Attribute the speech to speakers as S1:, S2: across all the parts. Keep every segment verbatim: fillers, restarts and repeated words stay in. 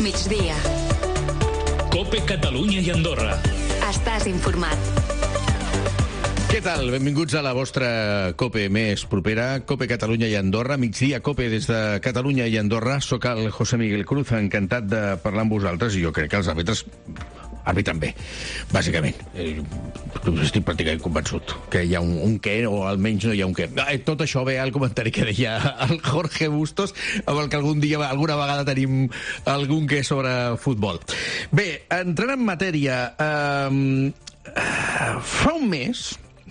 S1: migdia.
S2: COPE Catalunya i Andorra.
S1: Estàs informat.
S3: Què tal? Benvinguts a la vostra COPE més propera, COPE Catalunya i Andorra. Migdia COPE des de Catalunya i Andorra. Soc el José Miguel Cruz, encantat de parlar amb vosaltres, i jo crec que els àrbitres arbitren bé, bàsicament. Eh, estic pràcticament convençut que hi ha un, un què, o almenys no hi ha un què. Eh, tot això ve al comentari que deia el Jorge Bustos, amb el que algun dia, alguna vegada tenim algun què sobre futbol. Bé, entrant en matèria, eh, fa un mes,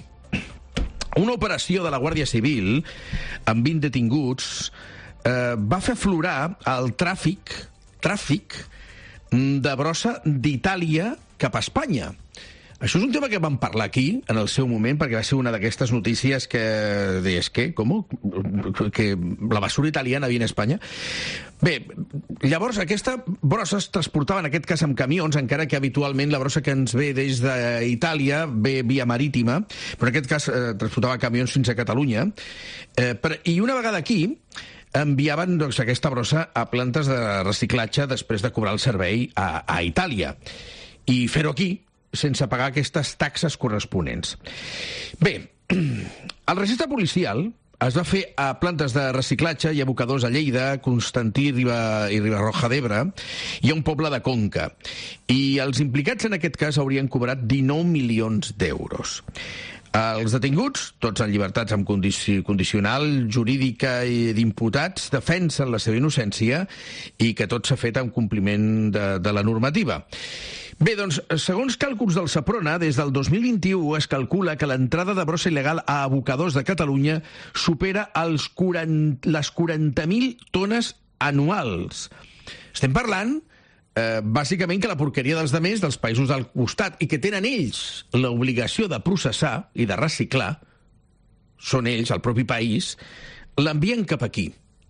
S3: una operació de la Guàrdia Civil amb vint detinguts eh, va fer aflorar el tràfic, tràfic de brossa d'Itàlia cap a Espanya. Això és un tema que vam parlar aquí, en el seu moment, perquè va ser una d'aquestes notícies que deies, què? Com? Que la basura italiana viene a Espanya? Bé, llavors aquesta brossa es transportava en aquest cas amb camions, encara que habitualment la brossa que ens ve des d'Itàlia ve via marítima, però en aquest cas eh, transportava camions fins a Catalunya. Eh, per, I una vegada aquí enviaven doncs, aquesta brossa a plantes de reciclatge després de cobrar el servei a, a Itàlia. I fer-ho aquí, sense pagar aquestes taxes corresponents. Bé, el registre policial es va fer a plantes de reciclatge i abocadors a Lleida, Constantí Riba, i Riba-roja d'Ebre i a un poble de Conca. I els implicats en aquest cas haurien cobrat dinou milions d'euros. Els detinguts, tots en llibertats amb condici condicional, jurídica i d'imputats, defensen la seva innocència i que tot s'ha fet en compliment de, de la normativa. Bé, doncs, segons càlculs del Seprona, des del dos mil vint-i-u es calcula que l'entrada de brossa il·legal a abocadors de Catalunya supera els quaranta, les quaranta mil tones anuals. Estem parlant Eh, bàsicament que la porqueria dels demés, dels països del costat, i que tenen ells l'obligació de processar i de reciclar, són ells, el propi país, l'envien cap aquí.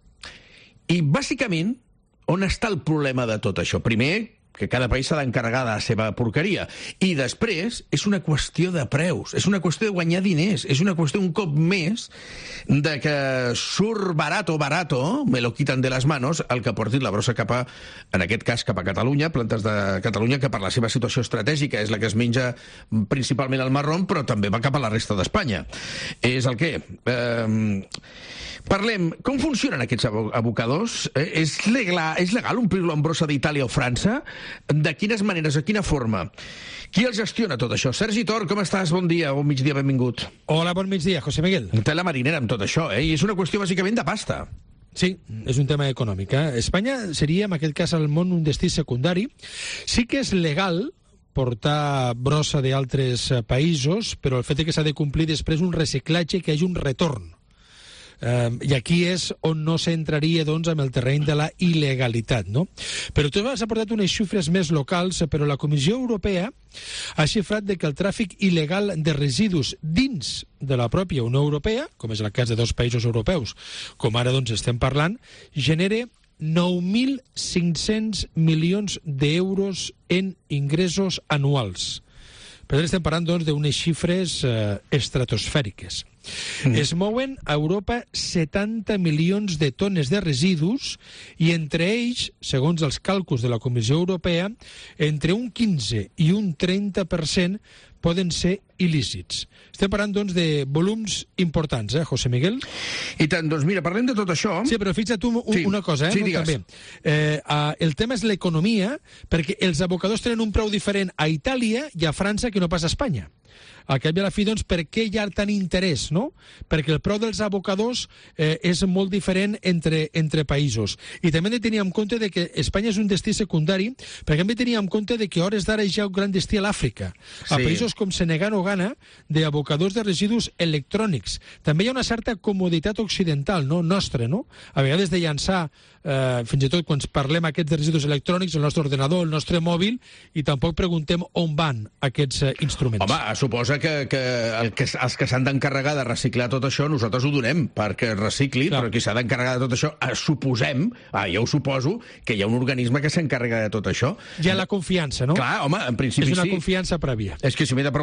S3: I bàsicament, on està el problema de tot això? Primer, que cada país s'ha d'encarregar de la seva porqueria. I després, és una qüestió de preus, és una qüestió de guanyar diners, és una qüestió un cop més de que surt barato, barato, me lo quitan de les manos, el que portin la brossa cap a, en aquest cas, cap a Catalunya, plantes de Catalunya, que per la seva situació estratègica és la que es menja principalment el marrón, però també va cap a la resta d'Espanya. És el què? Eh... Parlem, com funcionen aquests abocadors? Eh, és, legal, és legal omplir-lo amb brossa d'Itàlia o França? De quines maneres, de quina forma? Qui el gestiona tot això? Sergi Tor, com estàs? Bon dia, bon migdia, benvingut.
S4: Hola, bon migdia, José Miguel.
S3: Té la marinera amb tot això, eh? I és una qüestió bàsicament de pasta.
S4: Sí, és un tema econòmic. Eh? Espanya seria, en aquest cas, al món un destí secundari. Sí que és legal portar brossa d'altres països, però el fet és que s'ha de complir després un reciclatge, que hi hagi un retorn. Uh, I aquí és on no s'entraria, doncs, amb el terreny de la il·legalitat, no? Però tu has aportat unes xifres més locals, però la Comissió Europea ha xifrat de que el tràfic il·legal de residus dins de la pròpia Unió Europea, com és el cas de dos països europeus, com ara doncs estem parlant, genera nou mil cinc-cents milions d'euros en ingressos anuals. Per tant, estem parlant, doncs, d'unes xifres eh, estratosfèriques. Mm. Es mouen a Europa setanta milions de tones de residus i entre ells, segons els càlculs de la Comissió Europea, entre un quinze i un trenta per cent poden ser il·lícits. Estem parlant, doncs, de volums importants, eh, José Miguel?
S3: I tant, doncs mira, parlem de tot això.
S4: Sí, però fixa't tu un,
S3: sí.
S4: una cosa, eh?
S3: Sí, digues.
S4: També. Eh, uh, el tema és l'economia, perquè els abocadors tenen un preu diferent a Itàlia i a França que no pas a Espanya. Al cap i a la fi, doncs, per què hi ha tant interès, no? Perquè el preu dels abocadors eh, és molt diferent entre, entre països. I també hem de tenir en compte de que Espanya és un destí secundari, perquè hem de tenir en compte de que a hores d'ara hi ha un gran destí a l'Àfrica. A sí. països com Senegal o Ghana, d'abocadors de residus electrònics. També hi ha una certa comoditat occidental, no? Nostra, no? A vegades de llançar, eh, fins i tot quan parlem aquests de residus electrònics, el nostre ordenador, el nostre mòbil, i tampoc preguntem on van aquests eh, instruments.
S3: Home, suposa que, que, el que els que s'han d'encarregar de reciclar tot això, nosaltres ho donem perquè es recicli, clar. Però qui s'ha d'encarregar de tot això, eh, suposem, ah, jo ho suposo, que hi ha un organisme que s'encarrega de tot això.
S4: Hi ha la confiança, no?
S3: Clar, home, en principi sí.
S4: És una sí. confiança prèvia.
S3: És que si m'he de preguntar absolutament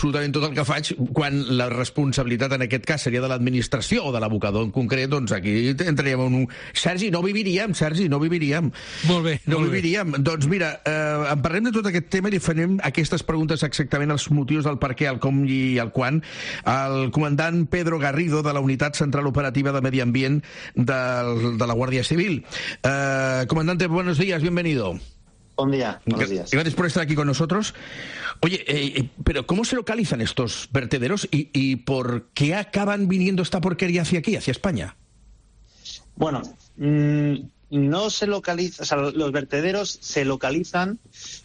S3: absolutament tot el que faig, quan la responsabilitat en aquest cas seria de l'administració o de l'abocador en concret, doncs aquí entraríem en un... Sergi, no viviríem, Sergi, no viviríem.
S4: Molt bé.
S3: No
S4: molt
S3: viviríem. Bé. Doncs mira, eh, en parlem de tot aquest tema i li farem aquestes preguntes exactament, els motius del per què, el com i el quan. El comandant Pedro Garrido, de la Unitat Central Operativa de Medi Ambient del, de la Guàrdia Civil. Eh, comandante, buenos días, bienvenido.
S1: Buen día, buenos días.
S3: Gracias por estar aquí con nosotros. Oye, eh, pero ¿cómo se localizan estos vertederos y, y por qué acaban viniendo esta porquería hacia aquí, hacia España?
S1: Bueno, mmm, no se localiza, o sea, los vertederos se localizan,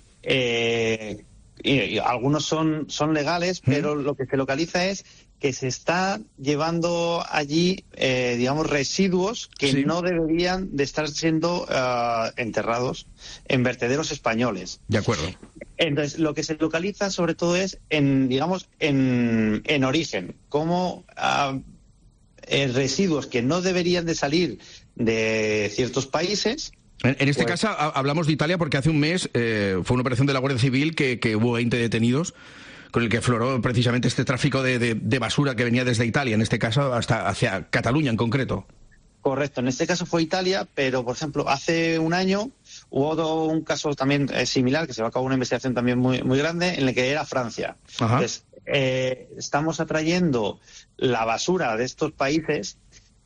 S1: eh, y, y algunos son, son legales, ¿Mm? Pero lo que se localiza es que se está llevando allí, eh, digamos, residuos que sí. no deberían de estar siendo uh, enterrados en vertederos españoles.
S3: De acuerdo.
S1: Entonces, lo que se localiza sobre todo es en, digamos, en, en origen, como uh, eh, residuos que no deberían de salir de ciertos países.
S3: En, en este pues, caso hablamos de Italia porque hace un mes eh, fue una operación de la Guardia Civil que, que hubo veinte detenidos, con el que afloró precisamente este tráfico de, de, de basura que venía desde Italia, en este caso hasta hacia Cataluña en concreto.
S1: Correcto, en este caso fue Italia, pero por ejemplo hace un año hubo un caso también eh, similar, que se va a cabo una investigación también muy, muy grande, en el que era Francia. Ajá. Entonces, eh, estamos atrayendo la basura de estos países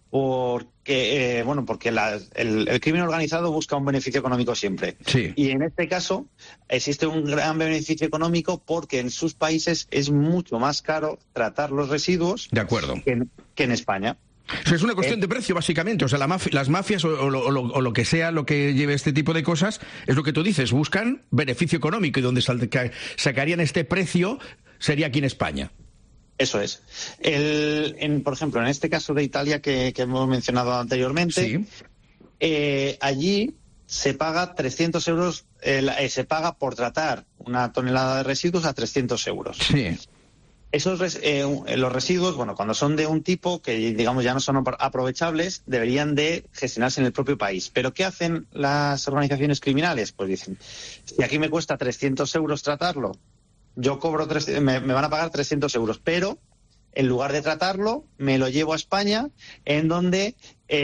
S1: porque eh, bueno porque la, el, el crimen organizado busca un beneficio económico siempre.
S3: Sí.
S1: Y en este caso existe un gran beneficio económico porque en sus países es mucho más caro tratar los residuos.
S3: De acuerdo.
S1: que en, que en España.
S3: O sea, es una cuestión eh, de precio, básicamente. O sea, la mafia, las mafias o, o, lo, o, lo, o lo que sea lo que lleve este tipo de cosas, es lo que tú dices, buscan beneficio económico y donde sal, sacarían este precio sería aquí en España.
S1: Eso es. El, en, por ejemplo, en este caso de Italia que, que hemos mencionado anteriormente, sí. eh, allí se paga trescientos euros, eh, eh, se paga por tratar una tonelada de residuos a trescientos euros.
S3: Sí.
S1: Esos eh, los residuos, bueno, cuando son de un tipo que, digamos, ya no son aprovechables, deberían de gestionarse en el propio país. ¿Pero qué hacen las organizaciones criminales? Pues dicen, si aquí me cuesta trescientos euros tratarlo, yo cobro, tres, me, me van a pagar trescientos euros, pero en lugar de tratarlo, me lo llevo a España, en donde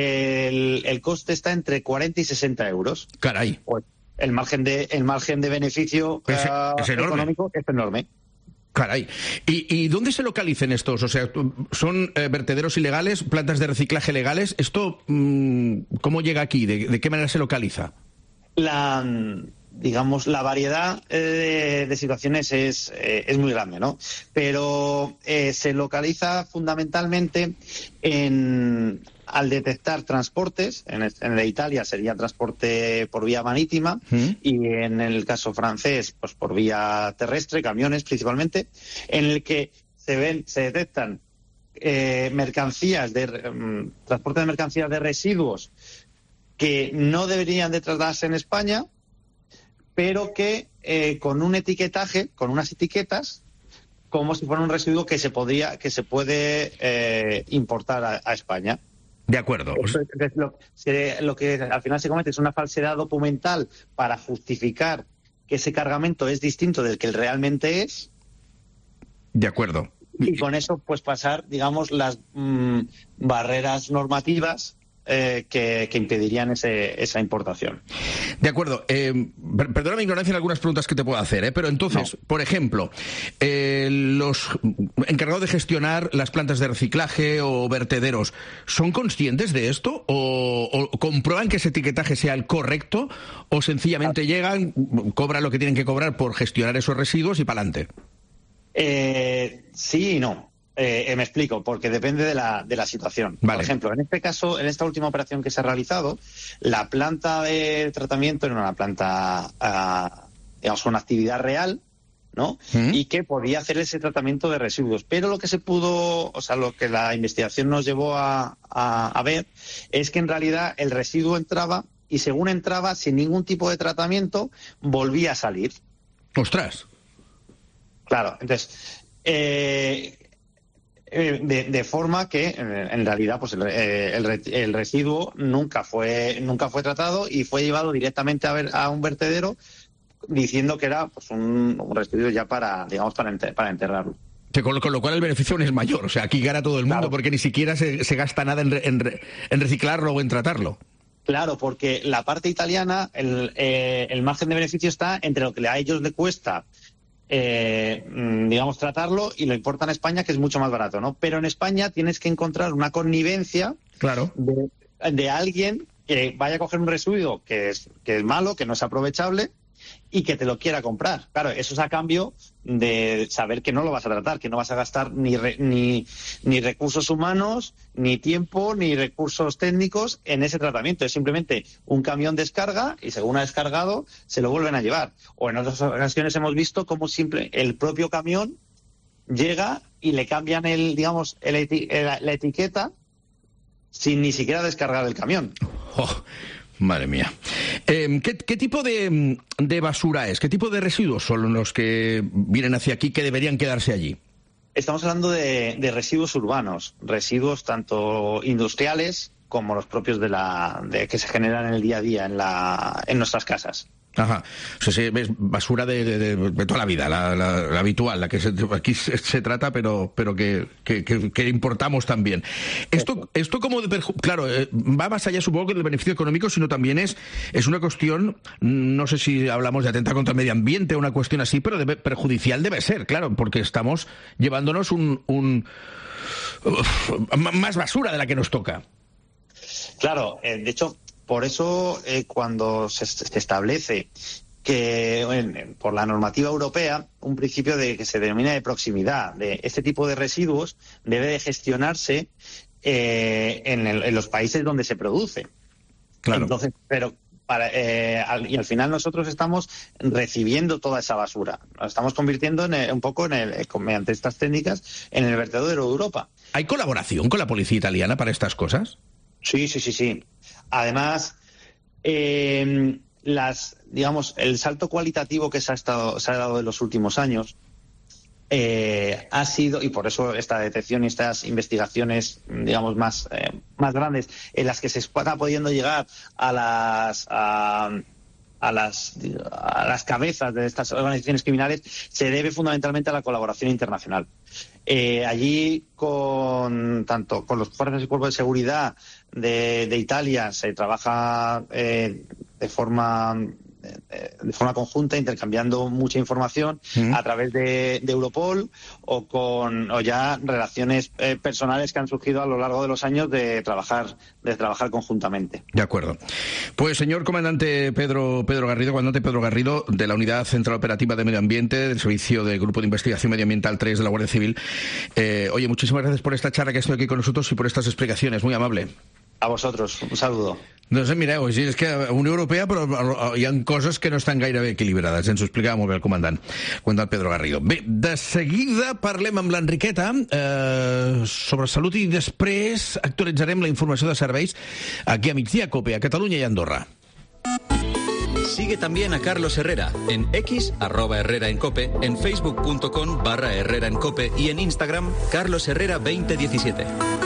S1: el, el coste está entre cuarenta y sesenta euros.
S3: Caray.
S1: Pues el margen de, el margen de beneficio
S3: es, uh, es
S1: económico es enorme.
S3: Caray. ¿Y, ¿Y dónde se localizan estos? O sea, ¿son eh, vertederos ilegales, plantas de reciclaje legales? ¿Esto mmm, cómo llega aquí? ¿De, de qué manera se localiza?
S1: La... digamos, la variedad eh, de situaciones es, eh, es muy grande, ¿no? Pero eh, se localiza fundamentalmente en, al detectar transportes, en el, en el de Italia sería transporte por vía marítima, ¿Mm? Y en el caso francés, pues por vía terrestre, camiones principalmente, en el que se ven, se detectan eh, mercancías de um, transporte de mercancías de residuos que no deberían de trasladarse en España, pero que eh, con un etiquetaje, con unas etiquetas, como si fuera un residuo que se podría, que se puede eh, importar a, a España.
S3: De acuerdo.
S1: Eso, lo, se, lo que al final se comete es una falsedad documental para justificar que ese cargamento es distinto del que él realmente es.
S3: De acuerdo.
S1: Y con eso, pues pasar, digamos, las mmm, barreras normativas Eh, que, que impedirían ese, esa importación.
S3: De acuerdo. Eh, perdona mi ignorancia en algunas preguntas que te puedo hacer, ¿eh? Pero entonces, no. por ejemplo, eh, los encargados de gestionar las plantas de reciclaje o vertederos, ¿son conscientes de esto? ¿O, o comprueban que ese etiquetaje sea el correcto? ¿O sencillamente ah. llegan, cobran lo que tienen que cobrar por gestionar esos residuos y para adelante?
S1: Eh, sí y no. Eh, me explico, porque depende de la, de la situación. Vale. Por ejemplo, en este caso, en esta última operación que se ha realizado, la planta de tratamiento era una planta, uh, digamos, con actividad real, ¿no? ¿Mm? Y que podía hacer ese tratamiento de residuos. Pero lo que se pudo, o sea, lo que la investigación nos llevó a, a, a ver es que en realidad el residuo entraba y según entraba, sin ningún tipo de tratamiento, volvía a salir.
S3: ¡Ostras!
S1: Claro, entonces... Eh, De, de forma que en realidad pues el, el, el residuo nunca fue nunca fue tratado y fue llevado directamente a, ver, a un vertedero diciendo que era pues un, un residuo ya para digamos para, enter, para enterrarlo.
S3: Sí, con, lo, con lo cual el beneficio aún es mayor. O sea, aquí gana todo el mundo, claro, porque ni siquiera se, se gasta nada en, en, en reciclarlo o en tratarlo.
S1: Claro, porque la parte italiana, el, eh, el margen de beneficio está entre lo que a ellos les cuesta, eh, digamos, tratarlo, y lo importan a España, que es mucho más barato, ¿no? Pero en España tienes que encontrar una connivencia,
S3: claro,
S1: de, de alguien que vaya a coger un residuo que es, que es malo, que no es aprovechable, y que te lo quiera comprar. Claro, eso es a cambio de saber que no lo vas a tratar, que no vas a gastar ni, re, ni, ni recursos humanos, ni tiempo, ni recursos técnicos en ese tratamiento. Es simplemente un camión descarga y según ha descargado se lo vuelven a llevar. O en otras ocasiones hemos visto cómo simple, el propio camión llega y le cambian el, digamos, el eti, la, la etiqueta sin ni siquiera descargar el camión.
S3: Oh. Madre mía. Eh, ¿qué, ¿Qué tipo de, de basura es? ¿Qué tipo de residuos son los que vienen hacia aquí que deberían quedarse allí?
S1: Estamos hablando de, de residuos urbanos, residuos tanto industriales como los propios de la de, que se generan en el día a día en, la, en nuestras casas.
S3: Ajá. O sea, sí, es basura de, de, de toda la vida, la, la, la habitual, la que se, aquí se, se trata, pero, pero que, que, que, que importamos también. Esto, esto como de perju- claro, eh, va más allá, supongo, que del beneficio económico, sino también es, es una cuestión, no sé si hablamos de atentar contra el medio ambiente o una cuestión así, pero de, perjudicial debe ser, claro, porque estamos llevándonos un, un uf, más basura de la que nos toca.
S1: Claro, eh, de hecho, por eso eh, cuando se, se establece que en, por la normativa europea un principio de que se denomina de proximidad, de este tipo de residuos debe de gestionarse eh, en, el, en los países donde se produce.
S3: Claro.
S1: Entonces, pero para, eh, al, y al final nosotros estamos recibiendo toda esa basura. Nos estamos convirtiendo en el, un poco en el, mediante estas técnicas en el vertedero de Europa.
S3: ¿Hay colaboración con la policía italiana para estas cosas?
S1: Sí, sí, sí, sí. Además, eh, las, digamos, el salto cualitativo que se ha estado, se ha dado en los últimos años eh, ha sido, y por eso esta detección y estas investigaciones, digamos, más, eh, más grandes, en las que se está pudiendo llegar a las a, a las a las cabezas de estas organizaciones criminales, se debe fundamentalmente a la colaboración internacional. Eh, allí, con tanto con los fuerzas y cuerpos de seguridad de, de Italia, se trabaja eh, de forma eh, de forma conjunta, intercambiando mucha información mm. a través de, de Europol o con o ya relaciones eh, personales que han surgido a lo largo de los años de trabajar de trabajar conjuntamente.
S3: De acuerdo. Pues señor comandante Pedro Pedro Garrido, comandante Pedro Garrido, de la Unidad Central Operativa de Medio Ambiente del Servicio del Grupo de Investigación Medioambiental tres de la Guardia Civil. Eh, oye, muchísimas gracias por esta charla que ha estado aquí con nosotros y por estas explicacions. Muy amable.
S1: A vosotros, un saludo.
S3: No sé, mireu, és que a Unió Europea però hi ha coses que no estan gaire bé equilibrades. Ens ho explicava molt bé el comandant, comandant Pedro Garrido. Bé, de seguida parlem amb l'Enriqueta eh, sobre salut i després actualitzarem la informació de serveis aquí a Migdia Cope, a Catalunya i Andorra.
S5: Sigue también a Carlos Herrera en X, arroba Herrera en Cope, en facebook.com barra Herrera en Cope y en Instagram, Carlos Herrera veinte diecisiete.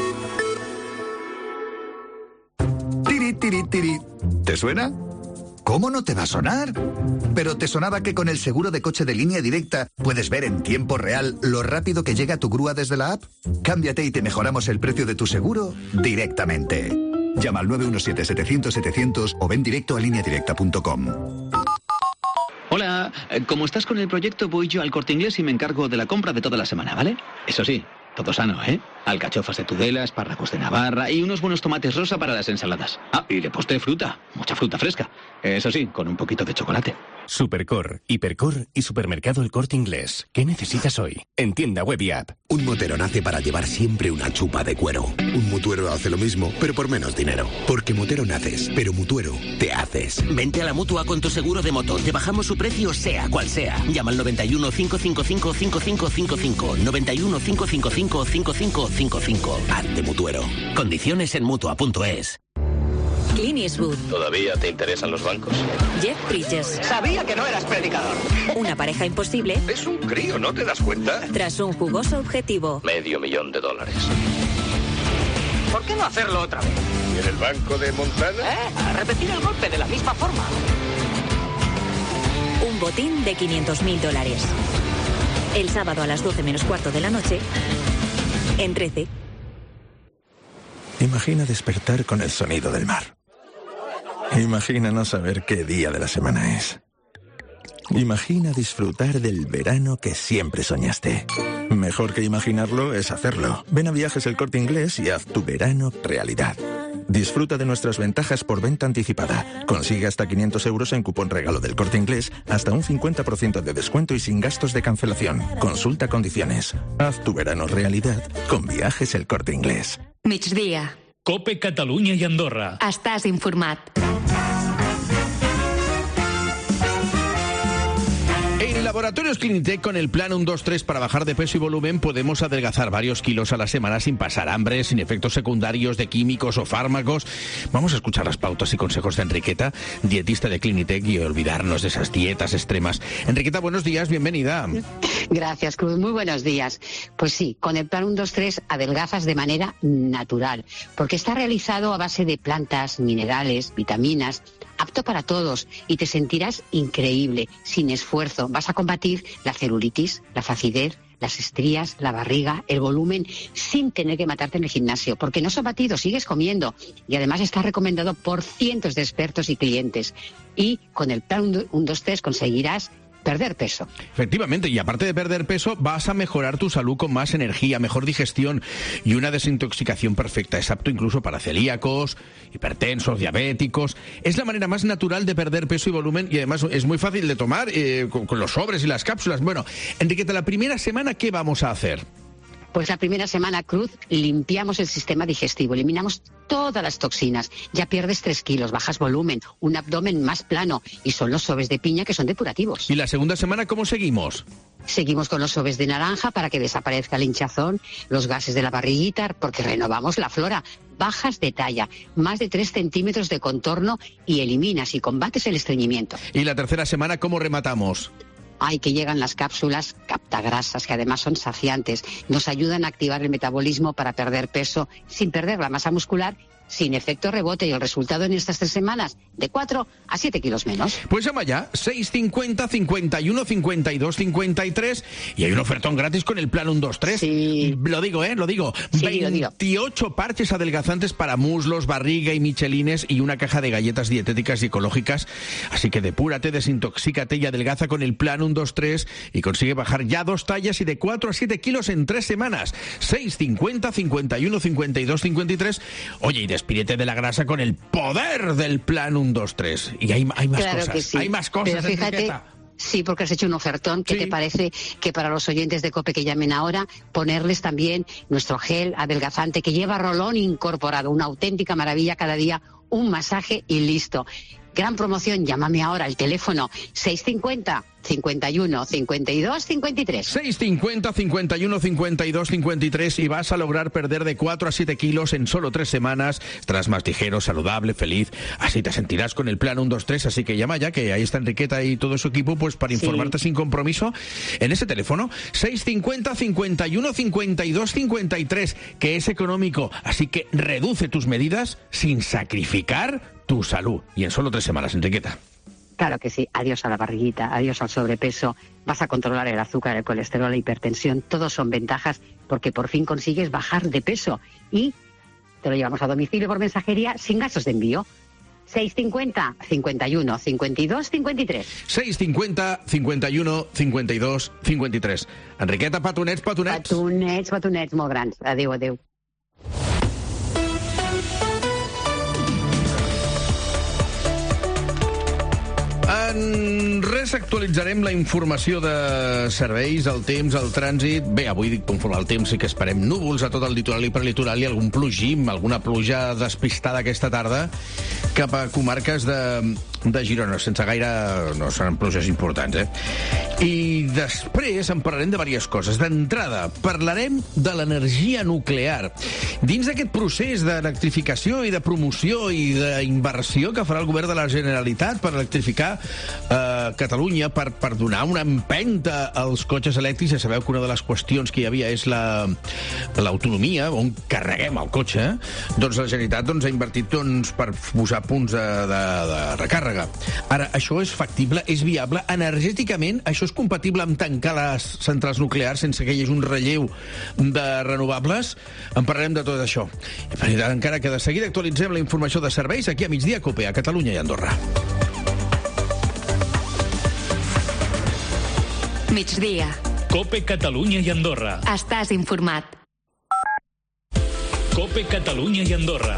S6: Tiri, tiri, tiri. ¿Te suena? ¿Cómo no te va a sonar? Pero te sonaba que con el seguro de coche de Línea Directa puedes ver en tiempo real lo rápido que llega tu grúa desde la app. Cámbiate y te mejoramos el precio de tu seguro directamente. Llama al nueve uno siete, setecientos, setecientos o ven directo a línea directa punto com.
S7: Hola, como estás con el proyecto, voy yo al Corte Inglés y me encargo de la compra de toda la semana, ¿vale? Eso sí, todo sano, ¿eh? Alcachofas de Tudela, espárragos de Navarra y unos buenos tomates rosa para las ensaladas. Ah, y de postre fruta, mucha fruta fresca. Eso sí, con un poquito de chocolate.
S8: Supercor, Hipercor y Supermercado El Corte Inglés. ¿Qué necesitas hoy? En tienda web y app.
S9: Un motero nace para llevar siempre una chupa de cuero. Un mutuero hace lo mismo, pero por menos dinero. Porque motero naces, pero mutuero te haces.
S10: Vente a la Mutua con tu seguro de moto. Te bajamos su precio sea cual sea. Llama al noventa y uno, cinco cinco cinco, cinco cinco cinco cinco. noventa y uno, cinco cinco cinco, cinco cinco cinco cinco.
S9: Hazte mutuero.
S10: Condiciones en mutua punto es.
S11: Clint Eastwood.
S12: ¿Todavía te interesan los bancos?
S11: Jeff Bridges.
S13: Sabía que no eras predicador.
S11: Una pareja imposible.
S12: Es un crío, ¿no te das cuenta?
S11: Tras un jugoso objetivo.
S12: Medio millón de dólares.
S13: ¿Por qué no hacerlo otra vez?
S12: ¿Y en el banco de Montana?
S13: ¿Eh? A repetir el golpe de la misma forma.
S11: Un botín de quinientos mil dólares. El sábado a las doce menos cuarto de la noche, en trece.
S14: Imagina despertar con el sonido del mar. Imagina no saber qué día de la semana es. Imagina disfrutar del verano que siempre soñaste. Mejor que imaginarlo es hacerlo. Ven a Viajes El Corte Inglés y haz tu verano realidad. Disfruta de nuestras ventajas por venta anticipada. Consigue hasta quinientos euros en cupón regalo del Corte Inglés, hasta un cincuenta por ciento de descuento y sin gastos de cancelación. Consulta condiciones. Haz tu verano realidad con Viajes El Corte Inglés.
S15: Migdia.
S2: Cope Catalunya i Andorra.
S15: Estàs informat.
S3: En Laboratorios Clinitec, con el plan uno dos tres para bajar de peso y volumen, podemos adelgazar varios kilos a la semana sin pasar hambre, sin efectos secundarios de químicos o fármacos. Vamos a escuchar las pautas y consejos de Enriqueta, dietista de Clinitec, y olvidarnos de esas dietas extremas. Enriqueta, buenos días, bienvenida.
S16: Gracias, Cruz. Muy buenos días. Pues sí, con el plan uno dos tres adelgazas de manera natural, porque está realizado a base de plantas, minerales, vitaminas, apto para todos, y te sentirás increíble, sin esfuerzo. Vas a combatir la celulitis, la flacidez, las estrías, la barriga, el volumen, sin tener que matarte en el gimnasio, porque no son batidos, sigues comiendo, y además está recomendado por cientos de expertos y clientes. Y con el plan uno dos tres conseguirás perder peso.
S3: Efectivamente, y aparte de perder peso, vas a mejorar tu salud con más energía, mejor digestión y una desintoxicación perfecta. Es apto incluso para celíacos, hipertensos, diabéticos. Es la manera más natural de perder peso y volumen, y además es muy fácil de tomar eh, con, con los sobres y las cápsulas. Bueno, Enriqueta, la primera semana, ¿qué vamos a hacer?
S16: Pues la primera semana, Cruz, limpiamos el sistema digestivo, eliminamos todas las toxinas. Ya pierdes tres kilos, bajas volumen, un abdomen más plano, y son los sobres de piña que son depurativos.
S3: ¿Y la segunda semana cómo seguimos?
S16: Seguimos con los sobres de naranja para que desaparezca el hinchazón, los gases de la barriguita, porque renovamos la flora. Bajas de talla, más de tres centímetros de contorno, y eliminas y combates el estreñimiento.
S3: ¿Y la tercera semana cómo rematamos?
S16: Ay, que llegan las cápsulas captagrasas, que además son saciantes. Nos ayudan a activar el metabolismo para perder peso sin perder la masa muscular, sin efecto rebote, y el resultado en estas tres semanas, de cuatro a siete kilos menos.
S3: Pues llama ya, seis cincuenta, cincuenta y uno, cincuenta y dos, cincuenta y tres, y hay un ofertón gratis con el plan uno dos tres.
S16: Sí.
S3: Lo digo, ¿eh? Lo digo.
S16: Sí,
S3: veintiocho
S16: lo digo.
S3: Parches adelgazantes para muslos, barriga y michelines, y una caja de galletas dietéticas y ecológicas. Así que depúrate, desintoxícate y adelgaza con el plan uno dos tres y consigue bajar ya dos tallas y de cuatro a siete kilos en tres semanas. seis cincuenta, cincuenta y uno, cincuenta y dos, cincuenta y tres. Oye, y despídete de la grasa con el poder del plan uno dos tres. Y hay, hay más
S16: claro
S3: cosas.
S16: Que sí.
S3: Hay más cosas.
S16: Pero fíjate,
S3: Enriqueta.
S16: Sí, porque has hecho un ofertón. ¿Qué sí. te parece que para los oyentes de COPE que llamen ahora, ponerles también nuestro gel adelgazante que lleva rolón incorporado? Una auténtica maravilla cada día, un masaje y listo. Gran promoción, llámame ahora al teléfono seis cincuenta, cincuenta y uno, cincuenta y dos, cincuenta y tres.
S3: seis cincuenta, cincuenta y uno, cincuenta y dos, cincuenta y tres, y vas a lograr perder de cuatro a siete kilos en solo tres semanas. Estarás más ligero, saludable, feliz. Así te sentirás con el plan uno dos tres. Así que llama ya, que ahí está Enriqueta y todo su equipo, pues para informarte sí. sin compromiso en ese teléfono seis cincuenta, cincuenta y uno, cincuenta y dos, cincuenta y tres, que es económico. Así que reduce tus medidas sin sacrificar tu salud. Y en solo tres semanas, Enriqueta.
S16: Claro que sí. Adiós a la barriguita, adiós al sobrepeso. Vas a controlar el azúcar, el colesterol, la hipertensión. Todos son ventajas, porque por fin consigues bajar de peso. Y te lo llevamos a domicilio por mensajería sin gastos de envío. seis cincuenta, cincuenta y uno, cincuenta y dos, cincuenta y tres.
S3: seis cincuenta, cincuenta y uno, cincuenta y dos, cincuenta y tres. Enriqueta, petonets, petonets.
S16: Petonets, petonets molt grans. Adéu, adéu.
S3: En res actualitzarem la informació de serveis, el temps, el trànsit. Bé, avui dic conforme al temps sí que esperem núvols a tot el litoral i prelitoral i algun plogim, alguna pluja despistada aquesta tarda cap a comarques de, de Girona, sense gaire... no seran pluges importants, eh? I després en parlarem de diverses coses. D'entrada, parlarem de l'energia nuclear. Dins d'aquest procés d'electrificació i de promoció i d'inversió que farà el govern de la Generalitat per electrificar eh, Catalunya, per, per donar una empenta als cotxes elèctrics, ja sabeu que una de les qüestions que hi havia és la, l'autonomia, on carreguem el cotxe, doncs la Generalitat doncs, ha invertit doncs, per posar punts de, de, de recàrrega. Ara, això és factible, és viable? Energèticament, això és compatible amb tancar les centrals nuclears sense que hi hagi un relleu de renovables? En parlarem de tot això. Encara que de seguida actualitzem la informació de serveis aquí a Migdia Cope, a Catalunya i Andorra.
S15: Migdia.
S2: Cope Catalunya i Andorra.
S15: Estàs informat.
S2: Cope Catalunya i Andorra.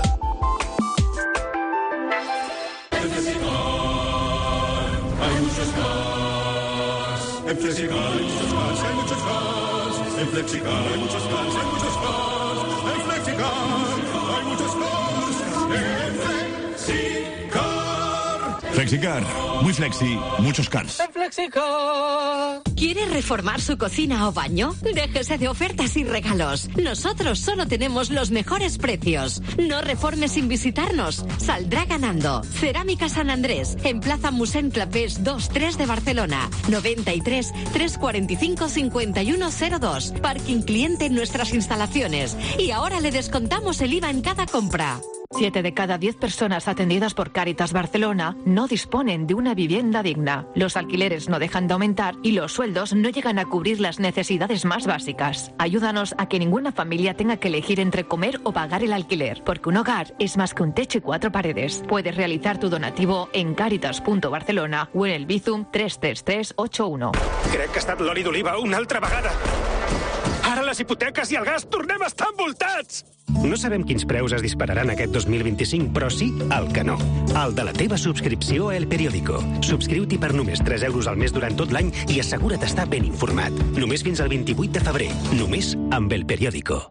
S17: Hay muchos cars. En Flexicar hay muchos cars, hay muchos cars. En Flexicar hay muchos cars, hay muchos cars. En Flexicar hay muchos cars. En Flexicar.
S18: Flexicar, muy flexi, muchos cars.
S13: En Flexicar.
S11: ¿Quiere reformar su cocina o baño? Déjese de ofertas y regalos. Nosotros solo tenemos los mejores precios. No reforme sin visitarnos. Saldrá ganando. Cerámica San Andrés, en Plaza Musén Clapés dos tres de Barcelona. noventa y tres, trescientos cuarenta y cinco, cincuenta y uno cero dos. Parking cliente en nuestras instalaciones. Y ahora le descontamos el I V A en cada compra.
S19: Siete de cada diez personas atendidas por Cáritas Barcelona no disponen de una vivienda digna. Los alquileres no dejan de aumentar y los sueldos no llegan a cubrir las necesidades más básicas. Ayúdanos a que ninguna familia tenga que elegir entre comer o pagar el alquiler, porque un hogar es más que un techo y cuatro paredes. Puedes realizar tu donativo en caritas punto barcelona o en el Bizum tres tres tres ocho uno.
S20: Crec que ha estat l'oli d'oliva una altra vegada. Ara les hipoteques i el gas tornem a estar envoltats! No sabem quins preus es dispararan aquest dos mil vint-i-cinc, però sí el que no. El de la teva subscripció a El Periódico. Subscriu-t'hi per només tres euros al mes durant tot l'any i assegura't estar ben informat. Només fins al vint-i-vuit de febrer. Només amb El Periódico.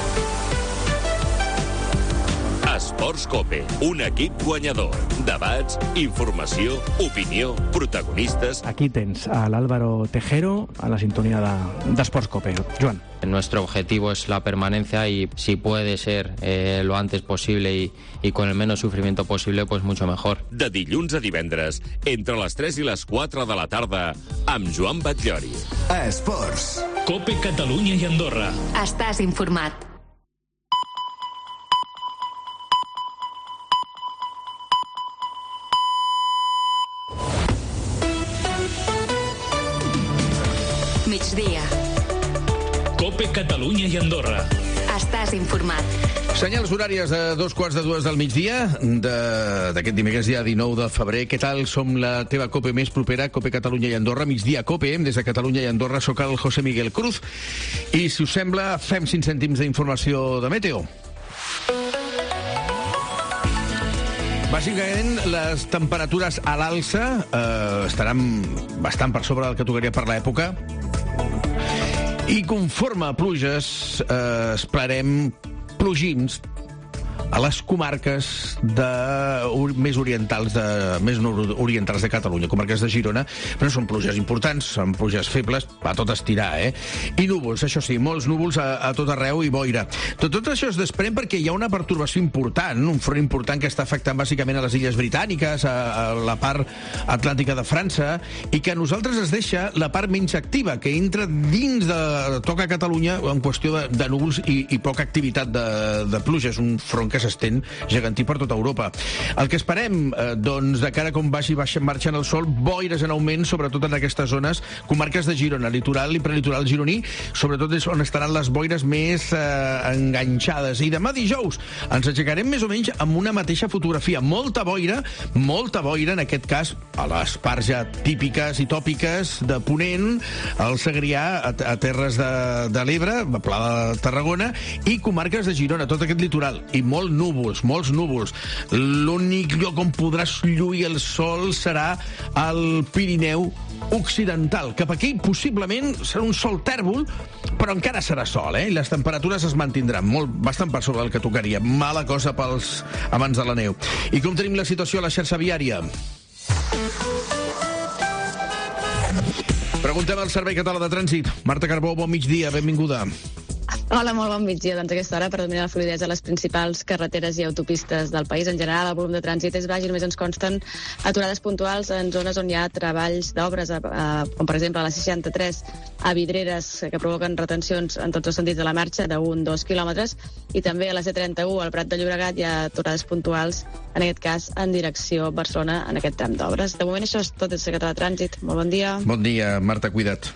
S21: Esports Cope, un equip guanyador. Debats, informació, opinió, protagonistas.
S22: Aquí tens a l'Álvaro Tejero a la sintonía d'Esports Cope. Joan.
S23: Nuestro objetivo es la permanencia y si puede ser eh, lo antes posible y, y con el menos sufrimiento posible, pues mucho mejor.
S21: De dilluns a divendres, entre les tres i les quatre de la tarda, amb Joan Batllori.
S2: Esports. Cope Catalunya i Andorra.
S15: Estàs informat. Migdia.
S2: Cope Catalunya i Andorra.
S15: Estàs informat.
S3: Senyals horàries de dos quarts de dues del migdia d'aquest dimecres, dia dinou de febrer. Què tal? Som la teva Cope més propera, Cope Catalunya i Andorra, Migdia Cope, des de Catalunya i Andorra. Soc el José Miguel Cruz i, si us sembla, fem cinc cèntims d'informació de meteo. Bàsicament, les temperatures a l'alça eh, estaran bastant per sobre del que tocaria per l'època. I conforme a pluges, eh, esperarem plogins a les comarques de, més orientals de, més orientals de Catalunya, comarques de Girona, però no són pluges importants, són pluges febles, a tot estirar, eh? I núvols, això sí, molts núvols a, a tot arreu i boira. Tot, tot això es desprèn perquè hi ha una pertorbació important, un front important que està afectant bàsicament a les Illes Britàniques, a, a la part atlàntica de França, i que a nosaltres es deixa la part menys activa, que entra dins de toca Catalunya en qüestió de, de núvols i, i poca activitat de, de pluja. És un front que s'estén gegantí per tota Europa. El que esperem, eh, doncs, de cara com vagi marxant el sol, boires en augment, sobretot en aquestes zones, comarques de Girona, litoral i prelitoral gironí, sobretot és on estaran les boires més eh, enganxades. I demà dijous ens aixecarem més o menys amb una mateixa fotografia. Molta boira, molta boira, en aquest cas, a les parts ja típiques i tòpiques de Ponent, al Segrià, a, a Terres de, de l'Ebre, a Pla de Tarragona, i comarques de Girona, tot aquest litoral. I molt núvols, molts núvols. L'únic lloc on podràs lluir el sol serà al Pirineu occidental. Cap aquí, possiblement, serà un sol tèrbol, però encara serà sol, eh? I les temperatures es mantindran molt, bastant per sobre del que tocaria. Mala cosa pels amants de la neu. I com tenim la situació a la xarxa viària? Preguntem al Servei Català de Trànsit. Marta Carbó, bon migdia, benvinguda.
S1: Hola, molt bon migdia. Doncs a aquesta hora predomina la fluidesa a les principals carreteres i autopistes del país. En general, el volum de trànsit és baix i només ens consten aturades puntuals en zones on hi ha treballs d'obres, com per exemple a la seixanta-tres a Vidreres, que provoquen retencions en tots els sentits de la marxa d'un dos quilòmetres, i també a la C trenta-u al Prat de Llobregat hi ha aturades puntuals, en aquest cas en direcció Barcelona, en aquest tram d'obres. De moment això és tot, des de Català Trànsit. Molt bon dia.
S3: Bon dia, Marta, cuida't.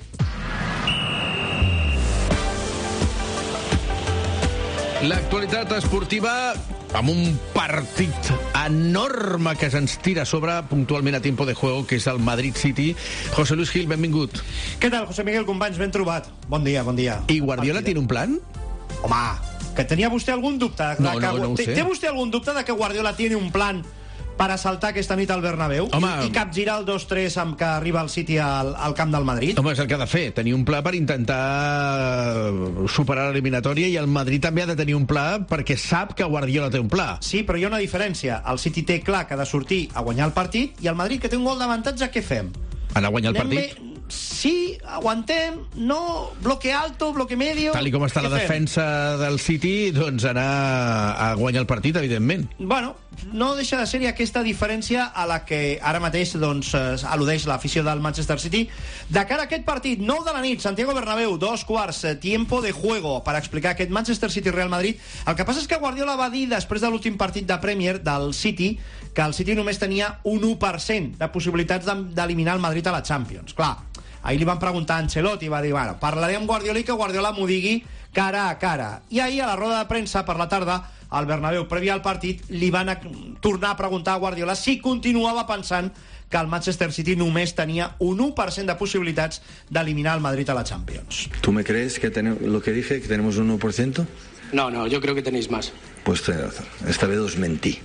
S3: L'actualitat esportiva amb un partit enorme que se'ns tira a sobre puntualment a tiempo de juego, que és el Madrid City. José Luis Gil, benvingut.
S4: Què tal, José Miguel, companys? Ben trobat. Bon dia, bon dia.
S3: I Guardiola tiene un plan?
S4: Home, que tenia vostè algun dubte? De
S3: no,
S4: que...
S3: no, no ho sé.
S4: Té vostè algun dubte de que Guardiola tiene un plan per assaltar aquesta nit al Bernabéu Home, i, i capgirar el dos tres amb que arriba el City al, al camp del Madrid?
S3: Home, és el que ha de fer, tenir un pla per intentar superar l'eliminatòria, i el Madrid també ha de tenir un pla perquè sap que Guardiola té un pla.
S4: Sí, però hi ha una diferència. El City té clar que ha de sortir a guanyar el partit, i el Madrid, que té un gol d'avantatge, què fem?
S3: Anar a guanyar el
S4: Anem
S3: partit?
S4: Bé... Sí, aguantem, no, bloque alto, bloque medio...
S3: Tal i com està la
S4: fem?
S3: defensa del City, doncs anar a guanyar el partit, evidentment.
S4: Bueno, no deixa de ser-hi aquesta diferència a la que ara mateix doncs, al·ludeix l'afició del Manchester City. De cara a aquest partit, nou de la nit, Santiago Bernabéu, dos quarts, tiempo de juego, per explicar aquest Manchester City-Real Madrid. El que passa és que Guardiola va dir, després de l'últim partit de Premier del City, que el City només tenia un u per cent de possibilitats d'eliminar el Madrid a la Champions. Clar, ahir li van preguntar a Ancelotti i va dir, bueno, parlaré amb Guardiola i que Guardiola m'ho digui cara a cara. I ahir a la roda de premsa per la tarda al Bernabéu, previ al partit, li van a tornar a preguntar a Guardiola si continuava pensant que el Manchester City només tenia un u per cent de possibilitats d'eliminar el Madrid a la Champions.
S5: ¿Tú me crees que tenemos, lo que dije, que tenemos un uno por ciento?
S24: No, no, yo creo que tenéis más.
S5: Pues tenés razón. Esta vez os mentí.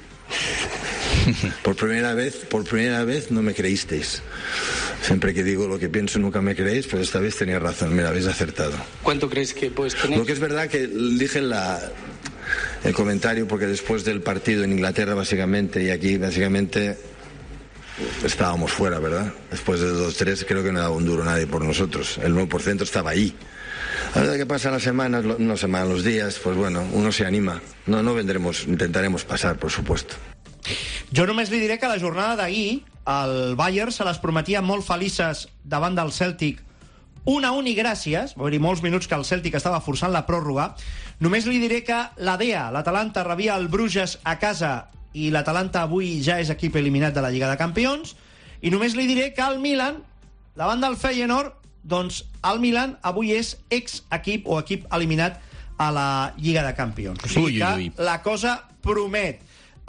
S5: Por primera vez, por primera vez no me creísteis. Siempre que digo lo que pienso nunca me creéis, pues esta vez tenía razón, me habéis acertado.
S24: ¿Cuánto crees que puedes tener?
S5: Lo que es verdad que dije la, el comentario, porque después del partido en Inglaterra básicamente, y aquí básicamente estábamos fuera, ¿verdad? Después de dos tres creo que no daba un duro nadie por nosotros. El nueve por ciento estaba ahí. A ver qué pasa las semanas, no semanas, los días, pues bueno, uno se anima. No, no vendremos, intentaremos pasar, por supuesto.
S4: Jo només li diré que la jornada d'ahir el Bayern se les prometia molt felices davant del Celtic un a un i gràcies, va haver-hi molts minuts que el Celtic estava forçant la pròrroga. Només li diré que l'A D E A, l'Atalanta, rebia el Bruges a casa i l'Atalanta avui ja és equip eliminat de la Lliga de Campions. I només li diré que el Milan, davant del Feyenoord, doncs el Milan avui és ex-equip o equip eliminat a la Lliga de Campions. O sigui
S3: ui, ui, ui.
S4: que la cosa promet.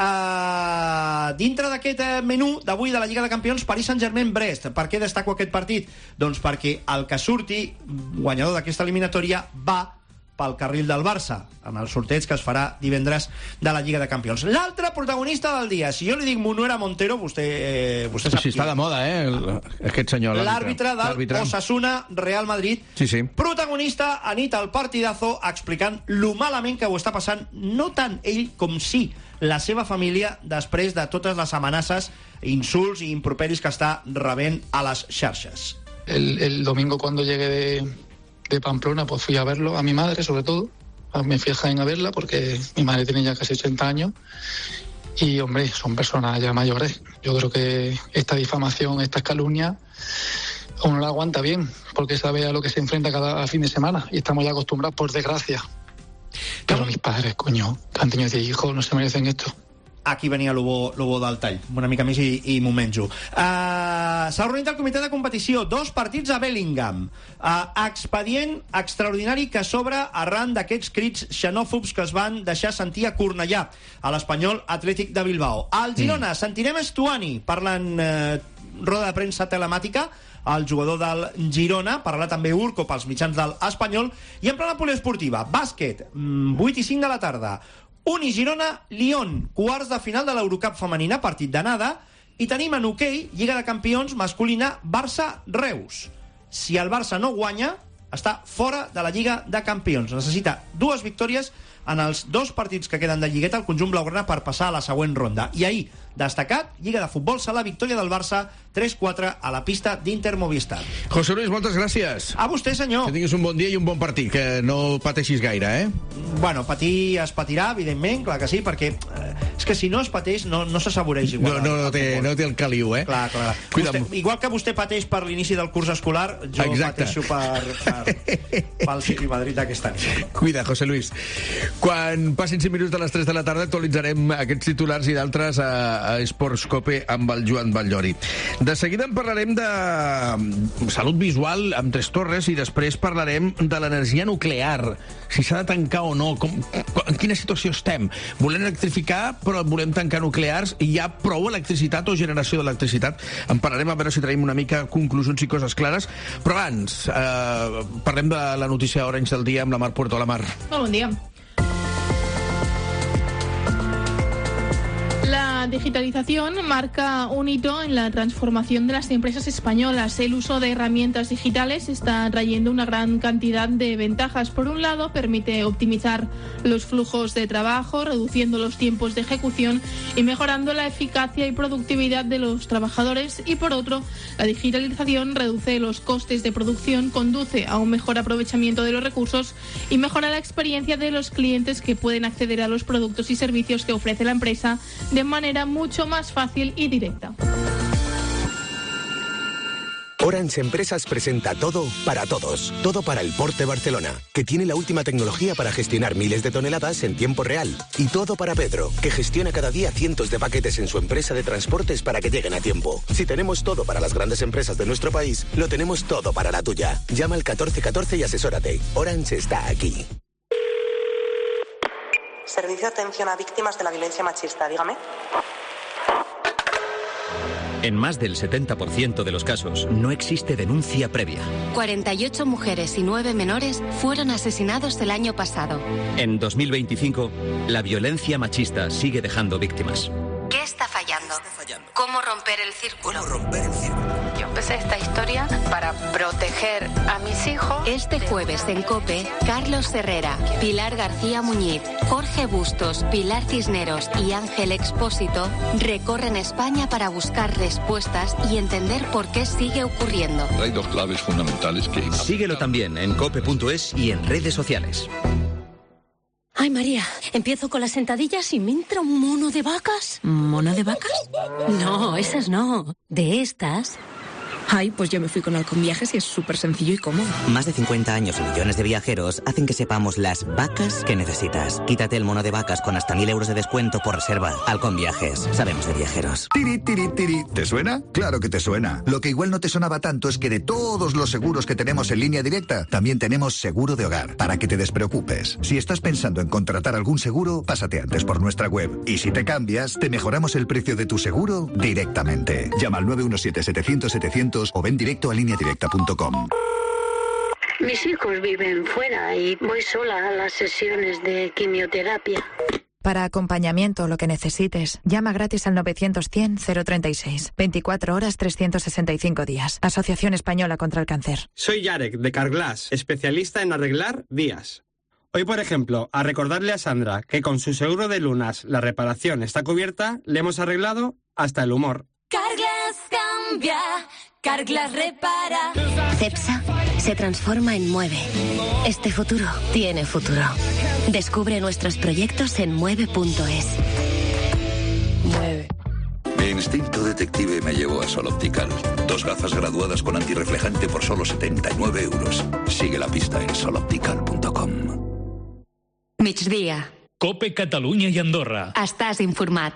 S4: Uh, dintre d'aquest uh, menú d'avui de la Lliga de Campions, Paris Saint-Germain-Brest. Per què destaco aquest partit? Doncs perquè el que surti guanyador d'aquesta eliminatòria va pel carril del Barça, en el sorteig que es farà divendres de la Lliga de Campions. L'altre protagonista del dia, si jo li dic Munuera Montero, vostè, eh, vostè sap
S3: sí, està de moda, eh, el, aquest senyor.
S4: L'àrbitre del Osasuna Real Madrid.
S3: Sí, sí.
S4: Protagonista a nit al partidazo, explicant lo malament que ho està passant, no tant ell com sí la seva família, després de totes les amenaces, insults i improperis que està rebent a les xarxes.
S25: El, el domingo cuando llegué de, de Pamplona, pues fui a verlo, a mi madre sobre todo. Me fui a Jaén a verla porque mi madre tiene ya casi ochenta años y, hombre, son personas ya mayores. Yo creo que esta difamación, estas calumnias, uno la aguanta bien porque sabe a lo que se enfrenta cada fin de semana y estamos ya acostumbrados, por desgracia. Pero mis padres, coño, que han tenido diez hijos, no se merecen esto.
S4: Aquí venia lo bo, lo bo del tall, una mica més i, i m'ho menjo. Uh, S'ha reunit el comitè de competició, dos partits a Bellingham. Uh, expedient extraordinari que s'obre arran d'aquests crits xenòfobs que es van deixar sentir a Cornellà, a l'Espanyol Atlètic de Bilbao. Al Girona, mm. sentirem Estuani parlant uh, roda de premsa telemàtica, el jugador del Girona, parlarà també Urco pels mitjans del Espanyol, i en plana poliesportiva, bàsquet, vuit i cinc de la tarda, Uni Girona, Lyon, quarts de final de l'Eurocup femenina, partit d'anada, i tenim en hoquei, Lliga de Campions masculina, Barça-Reus. Si el Barça no guanya, està fora de la Lliga de Campions. Necessita dues victòries en els dos partits que queden de lligueta al conjunt blaugrana per passar a la següent ronda. I ahir, destacat. Lliga de Futbol Sala, victòria del Barça tres quatre a la pista d'Inter Movistar.
S3: José Luis, moltes gràcies.
S4: A vostè, senyor.
S3: Que tinguis un bon dia i un bon partit, que no pateixis gaire, eh?
S4: Bueno, patir es patirà, evidentment, clar que sí, perquè eh, és que si no es pateix no, no s'assaboreix igual.
S3: No, no, no, té, no té el caliu, eh?
S4: Clar, clar. Vostè, igual que vostè pateix per l'inici del curs escolar, jo Exacte. pateixo per, per, pel City Madrid aquesta nit.
S3: Cuida, José Luis. Quan passin cinc minuts de les tres de la tarda actualitzarem aquests titulars i d'altres a, a Esports Cope amb el Joan Batllori. De seguida en parlarem de salut visual amb Tres Torres i després parlarem de l'energia nuclear, si s'ha de tancar o no, com, en quina situació estem. Volem electrificar, però volem tancar nuclears i hi ha prou electricitat o generació d'electricitat. En parlarem a veure si traiem una mica conclusions i coses clares, però abans eh, parlem de la notícia Orange del dia amb la Mar Puerto. La Mar.
S6: Molt bon dia. La digitalización marca un hito en la transformación de las empresas españolas. El uso de herramientas digitales está trayendo una gran cantidad de ventajas. Por un lado, permite optimizar los flujos de trabajo, reduciendo los tiempos de ejecución y mejorando la eficacia y productividad de los trabajadores. Y por otro, la digitalización reduce los costes de producción, conduce a un mejor aprovechamiento de los recursos y mejora la experiencia de los clientes, que pueden acceder a los productos y servicios que ofrece la empresa de manera mucho más fácil y directa.
S7: Orange Empresas presenta Todo para Todos. Todo para el Port de Barcelona, que tiene la última tecnología para gestionar miles de toneladas en tiempo real. Y Todo para Pedro, que gestiona cada día cientos de paquetes en su empresa de transportes para que lleguen a tiempo. Si tenemos todo para las grandes empresas de nuestro país, lo tenemos todo para la tuya. Llama al catorce catorce y asesórate. Orange está aquí.
S8: Servicio de atención a víctimas de la violencia machista, dígame.
S9: En más del setenta por ciento de los casos no existe denuncia previa.
S15: cuarenta y ocho mujeres y nueve menores fueron asesinados el año pasado.
S9: En dos mil veinticinco, la violencia machista sigue dejando víctimas.
S15: ¿Qué está fallando? ¿Cómo romper el círculo?
S7: ¿Cómo romper el círculo?
S10: Yo empecé esta historia para proteger a mis hijos.
S15: Este jueves en COPE, Carlos Herrera, Pilar García Muñiz, Jorge Bustos, Pilar Cisneros y Ángel Expósito recorren España para buscar respuestas y entender por qué sigue ocurriendo.
S26: Hay dos claves fundamentales que...
S9: Síguelo también en cope punto es y en redes sociales.
S27: Ay, María, empiezo con las sentadillas y me entra un mono de vacas.
S28: ¿Mono de vacas?
S27: No, esas no. De estas...
S28: Ay, pues yo me fui con Halcón Viajes y es súper sencillo y cómodo.
S29: Más de cincuenta años y millones de viajeros hacen que sepamos las vacas que necesitas. Quítate el mono de vacas con hasta mil euros de descuento por reserva. Halcón Viajes. Sabemos de viajeros.
S30: Tiri, tiri, tiri. ¿Te suena? Claro que te suena. Lo que igual no te sonaba tanto es que de todos los seguros que tenemos en Línea Directa, también tenemos seguro de hogar, para que te despreocupes. Si estás pensando en contratar algún seguro, pásate antes por nuestra web. Y si te cambias, te mejoramos el precio de tu seguro directamente. Llama al nueve uno siete, setecientos, setecientos o ven directo a línea directa punto com.
S27: Mis hijos viven fuera y voy sola a las sesiones de quimioterapia.
S31: Para acompañamiento, lo que necesites, llama gratis al novecientos cien cero treinta y seis. veinticuatro horas, trescientos sesenta y cinco días. Asociación Española contra el Cáncer.
S32: Soy Yarek, de Carglass, especialista en arreglar vías. Hoy, por ejemplo, a recordarle a Sandra que con su seguro de lunas la reparación está cubierta, le hemos arreglado hasta el humor.
S15: Carglass cambia, Carglass repara. Cepsa se transforma en Mueve. Este futuro tiene futuro. Descubre nuestros proyectos en mueve punto es.
S27: Mueve.
S26: Mi instinto detective me llevó a Sol Optical. Dos gafas graduadas con antirreflejante por solo setenta y nueve euros. Sigue la pista en sol optical punto com.
S15: Migdia.
S2: Cope Catalunya i Andorra.
S15: Estàs informat.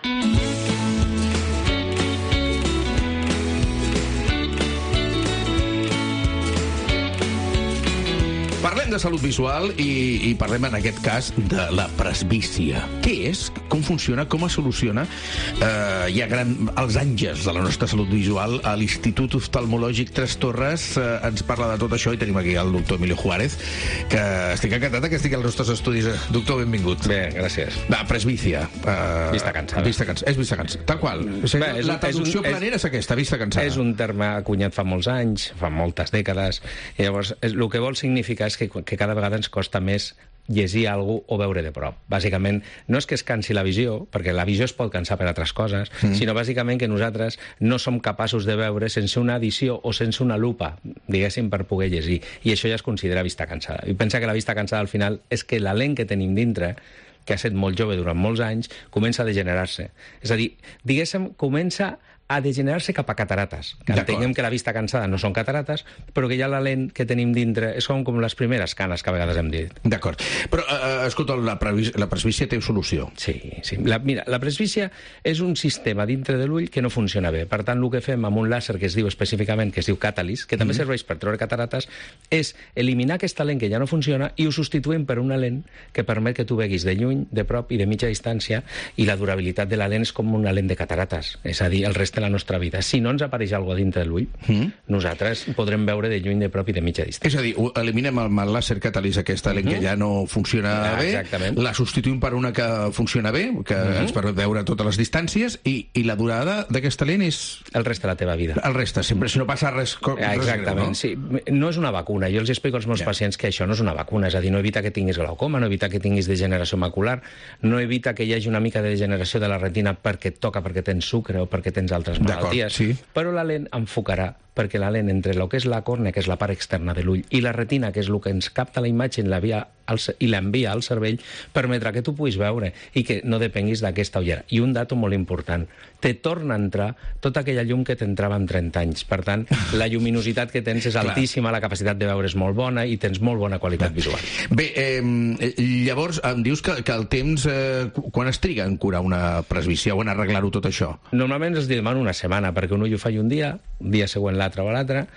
S3: Parlem de salut visual i, i parlem en aquest cas de la presbícia. Què és? Com funciona? Com es soluciona? Eh, hi ha gran... els àngels de la nostra salut visual a l'Institut Oftalmològic Tres Torres eh, ens parla de tot això i tenim aquí el doctor Emilio Juárez, que estic encantat que estigui als nostres estudis. Doctor, benvingut.
S33: Bé, gràcies.
S3: Va, presbícia. Eh,
S33: vista cansada.
S3: Vista cansada. És vista cansada. Tal qual. O sigui, Bé, és la traducció és un, planera és, és aquesta, vista cansada.
S33: És un terme acunyat fa molts anys, fa moltes dècades, i llavors és, el que vol significar és que, que cada vegada ens costa més
S11: llegir alguna cosa o veure de prop. Bàsicament, no és que es cansi la visió, perquè la visió es pot cansar per altres coses, mm. sinó bàsicament que nosaltres no som capaços de veure sense una edició o sense una lupa, diguéssim, per poder llegir. I això ja es considera vista cansada. I pensa que la vista cansada al final és que la lent que tenim dintre, que ha estat molt jove durant molts anys, comença a degenerar-se. És a dir, diguéssim, comença a degenerar-se cap a catarates. Que entenguem que la vista cansada no són catarates, però que ja la lent que tenim dintre és com, com les primeres canes que a vegades hem dit.
S3: D'acord. Però, uh, escolta, la, previs la presbícia té solució.
S11: Sí, sí. La, mira, la presbícia és un sistema dintre de l'ull que no funciona bé. Per tant, el que fem amb un làser que es diu específicament, que es diu Catalyst, que també mm-hmm. serveix per treure catarates, és eliminar aquesta lent que ja no funciona i ho substituïm per una lent que permet que tu veguis de lluny, de prop i de mitja distància, i la durabilitat de la lent és com una lent de catarates. És a dir, el reste de la nostra vida. Si no ens apareix alguna cosa dintre de l'ull, mm. nosaltres podrem veure de lluny, de prop i de mitja distància.
S3: És a dir, eliminem el, el làser Catalyst, aquesta lent mm-hmm. que ja no funciona ah, bé, exactament. La substituïm per una que funciona bé, que mm-hmm. ens permet veure totes les distàncies, i, i la durada d'aquesta lent és...
S11: El reste de la teva vida.
S3: El reste, sempre, si no passa res...
S11: Ah, exactament, res greu, no? Sí. No és una vacuna. Jo els explico als meus yeah. pacients que això no és una vacuna, és a dir, no evita que tinguis glaucoma, no evita que tinguis degeneració macular, no evita que hi hagi una mica de degeneració de la retina perquè et toca, perquè tens sucre o perquè tens altres malalties.
S3: Sí.
S11: Però la lent enfocarà, perquè la lent entre el que és la còrnea, que és la part externa de l'ull, i la retina, que és el que ens capta la imatge en la via al, i l'envia al cervell, permetrà que tu puguis veure i que no depenguis d'aquesta ullera. I un dato molt important, te torna a entrar tota aquella llum que t'entrava en trenta anys. Per tant, la lluminositat que tens és altíssima, la capacitat de veure és molt bona i tens molt bona qualitat Bé. visual.
S3: Bé, eh, llavors em dius que, que el temps, eh, quan es triga en curar una presbícia o en arreglar-ho tot això?
S11: Normalment es demana una setmana, perquè un ull ho faig un dia, un dia següent l'altre o l'altre,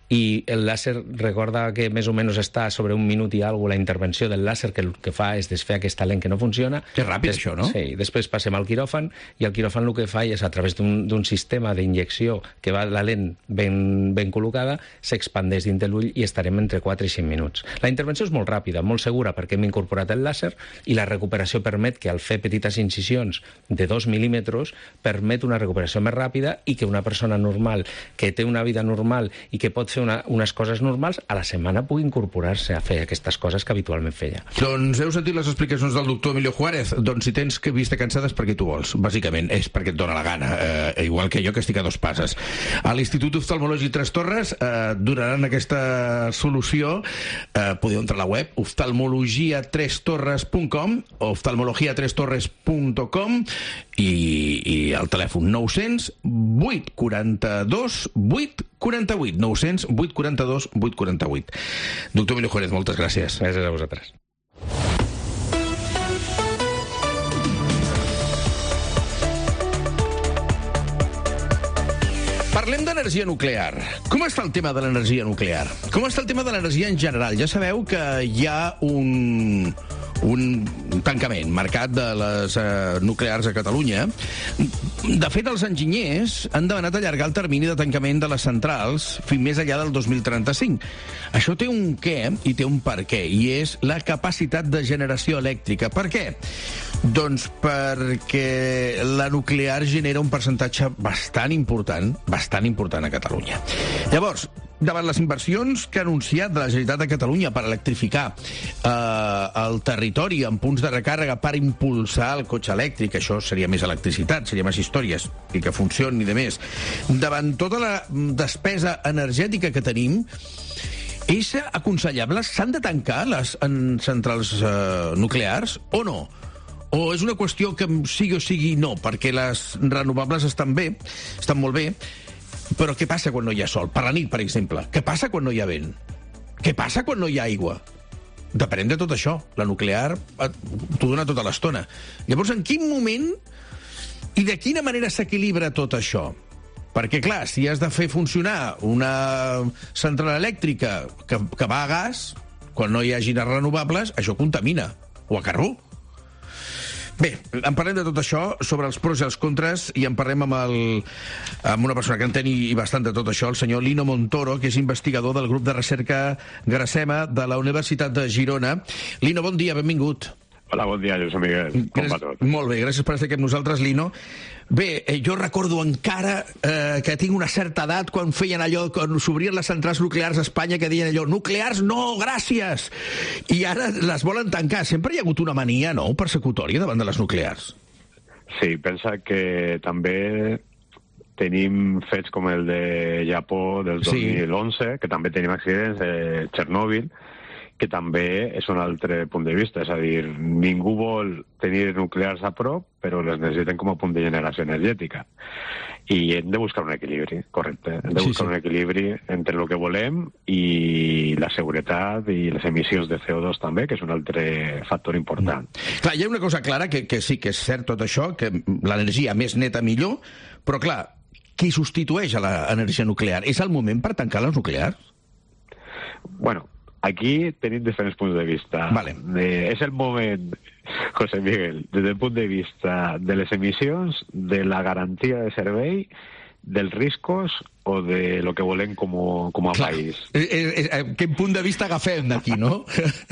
S11: i el làser, recorda que més o menys està sobre un minut i alguna la intervenció del làser, que el que fa és desfer aquesta lent que no funciona.
S3: Que ràpid, Des això, no?
S11: Sí, després passem al quiròfan, i el quiròfan el que fa és, a través d'un sistema d'injecció que va la lent ben, ben col·locada, s'expandeix dins de l'ull i estarem entre quatre i cinc minuts. La intervenció és molt ràpida, molt segura, perquè hem incorporat el làser, i la recuperació permet que al fer petites incisions de dos mil·límetres permet una recuperació més ràpida i que una persona normal, que té una vida normal i que pot fer Una, unes coses normals, a la setmana pugui incorporar-se a fer aquestes coses que habitualment feia.
S3: Doncs heu sentit les explicacions del doctor Emilio Juárez. Doncs si tens que vista cansada és perquè tu vols, bàsicament, és perquè et dóna la gana, eh, igual que jo, que estic a dos passes. A l'Institut Oftalmològic Tres Torres eh, donaran aquesta solució. Eh, podeu entrar a la web oftalmologia tres torres punt com o oftalmologia tres torres punt com i, i el telèfon nou cents vuit quaranta-dos vuit quaranta-vuit, nou cents vuit quaranta-dos vuit quaranta-vuit. Doctor Emilio Juárez, moltes gràcies.
S11: Gràcies a vosaltres.
S3: Parlem d'energia nuclear. Com està el tema de l'energia nuclear? Com està el tema de l'energia en general? Ja sabeu que hi ha un... un tancament marcat de les eh, nuclears a Catalunya. De fet, els enginyers han demanat allargar el termini de tancament de les centrals fins més enllà del dos mil trenta-cinc. Això té un què i té un per què, i és la capacitat de generació elèctrica. Per què? Doncs perquè la nuclear genera un percentatge bastant important, bastant important a Catalunya. Llavors, davant les inversions que ha anunciat de la Generalitat de Catalunya per electrificar eh, el territori en punts de recàrrega per impulsar el cotxe elèctric, això seria més electricitat, seria més històries, i que funcioni de més. Davant tota la despesa energètica que tenim, és aconsellable, s'han de tancar les centrals eh, nuclears o no? O és una qüestió que sigui o sigui no, perquè les renovables estan bé, estan molt bé, però què passa quan no hi ha sol? Per la nit, per exemple. Què passa quan no hi ha vent? Què passa quan no hi ha aigua? Depenem de tot això. La nuclear t'ho dona tota l'estona. Llavors, en quin moment i de quina manera s'equilibra tot això? Perquè, clar, si has de fer funcionar una central elèctrica que, que va a gas, quan no hi hagi renovables, això contamina. O a carbó. Bé, en parlem de tot això, sobre els pros i els contres, i en parlem amb, el, amb una persona que entén i bastant de tot això, el senyor Lino Montoro, que és investigador del grup de recerca Gracema de la Universitat de Girona. Lino, bon dia, benvingut.
S1: Hola, bon dia, Josep Miguel. Com va tot?
S3: Molt bé, gràcies per estar aquí amb nosaltres, Lino. Bé, eh, jo recordo encara eh, que tinc una certa edat quan feien allò, quan s'obrien les centrals nuclears a Espanya, que deien allò, nuclears no, gràcies! I ara les volen tancar. Sempre hi ha hagut una mania, no?, persecutòria davant de les nuclears.
S1: Sí, pensa que també tenim fets com el de Japó del dos mil onze, que també tenim accidents de Txernòbil, que també és un altre punt de vista. És a dir, ningú vol tenir nuclears a prop, però les necessiten com a punt de generació energètica. I hem de buscar un equilibri, correcte. Hem de buscar sí, sí. un equilibri entre el que volem i la seguretat i les emissions de C O dos també, que és un altre factor important.
S3: Mm. Clar, hi ha una cosa clara, que, que sí que és cert tot això, que l'energia més neta millor, però clar, qui substitueix a l'energia nuclear? És el moment per tancar les nuclears?
S1: Bueno, aquí tenim diferents punts de vista.
S3: Vale.
S1: Eh, és el moment, José Miguel, des del punt de vista de les emissions, de la garantia de servei, dels riscos o de lo que volem com a, com a
S3: Clar.
S1: país.
S3: Eh, eh, eh, quin punt de vista agafem d'aquí, no?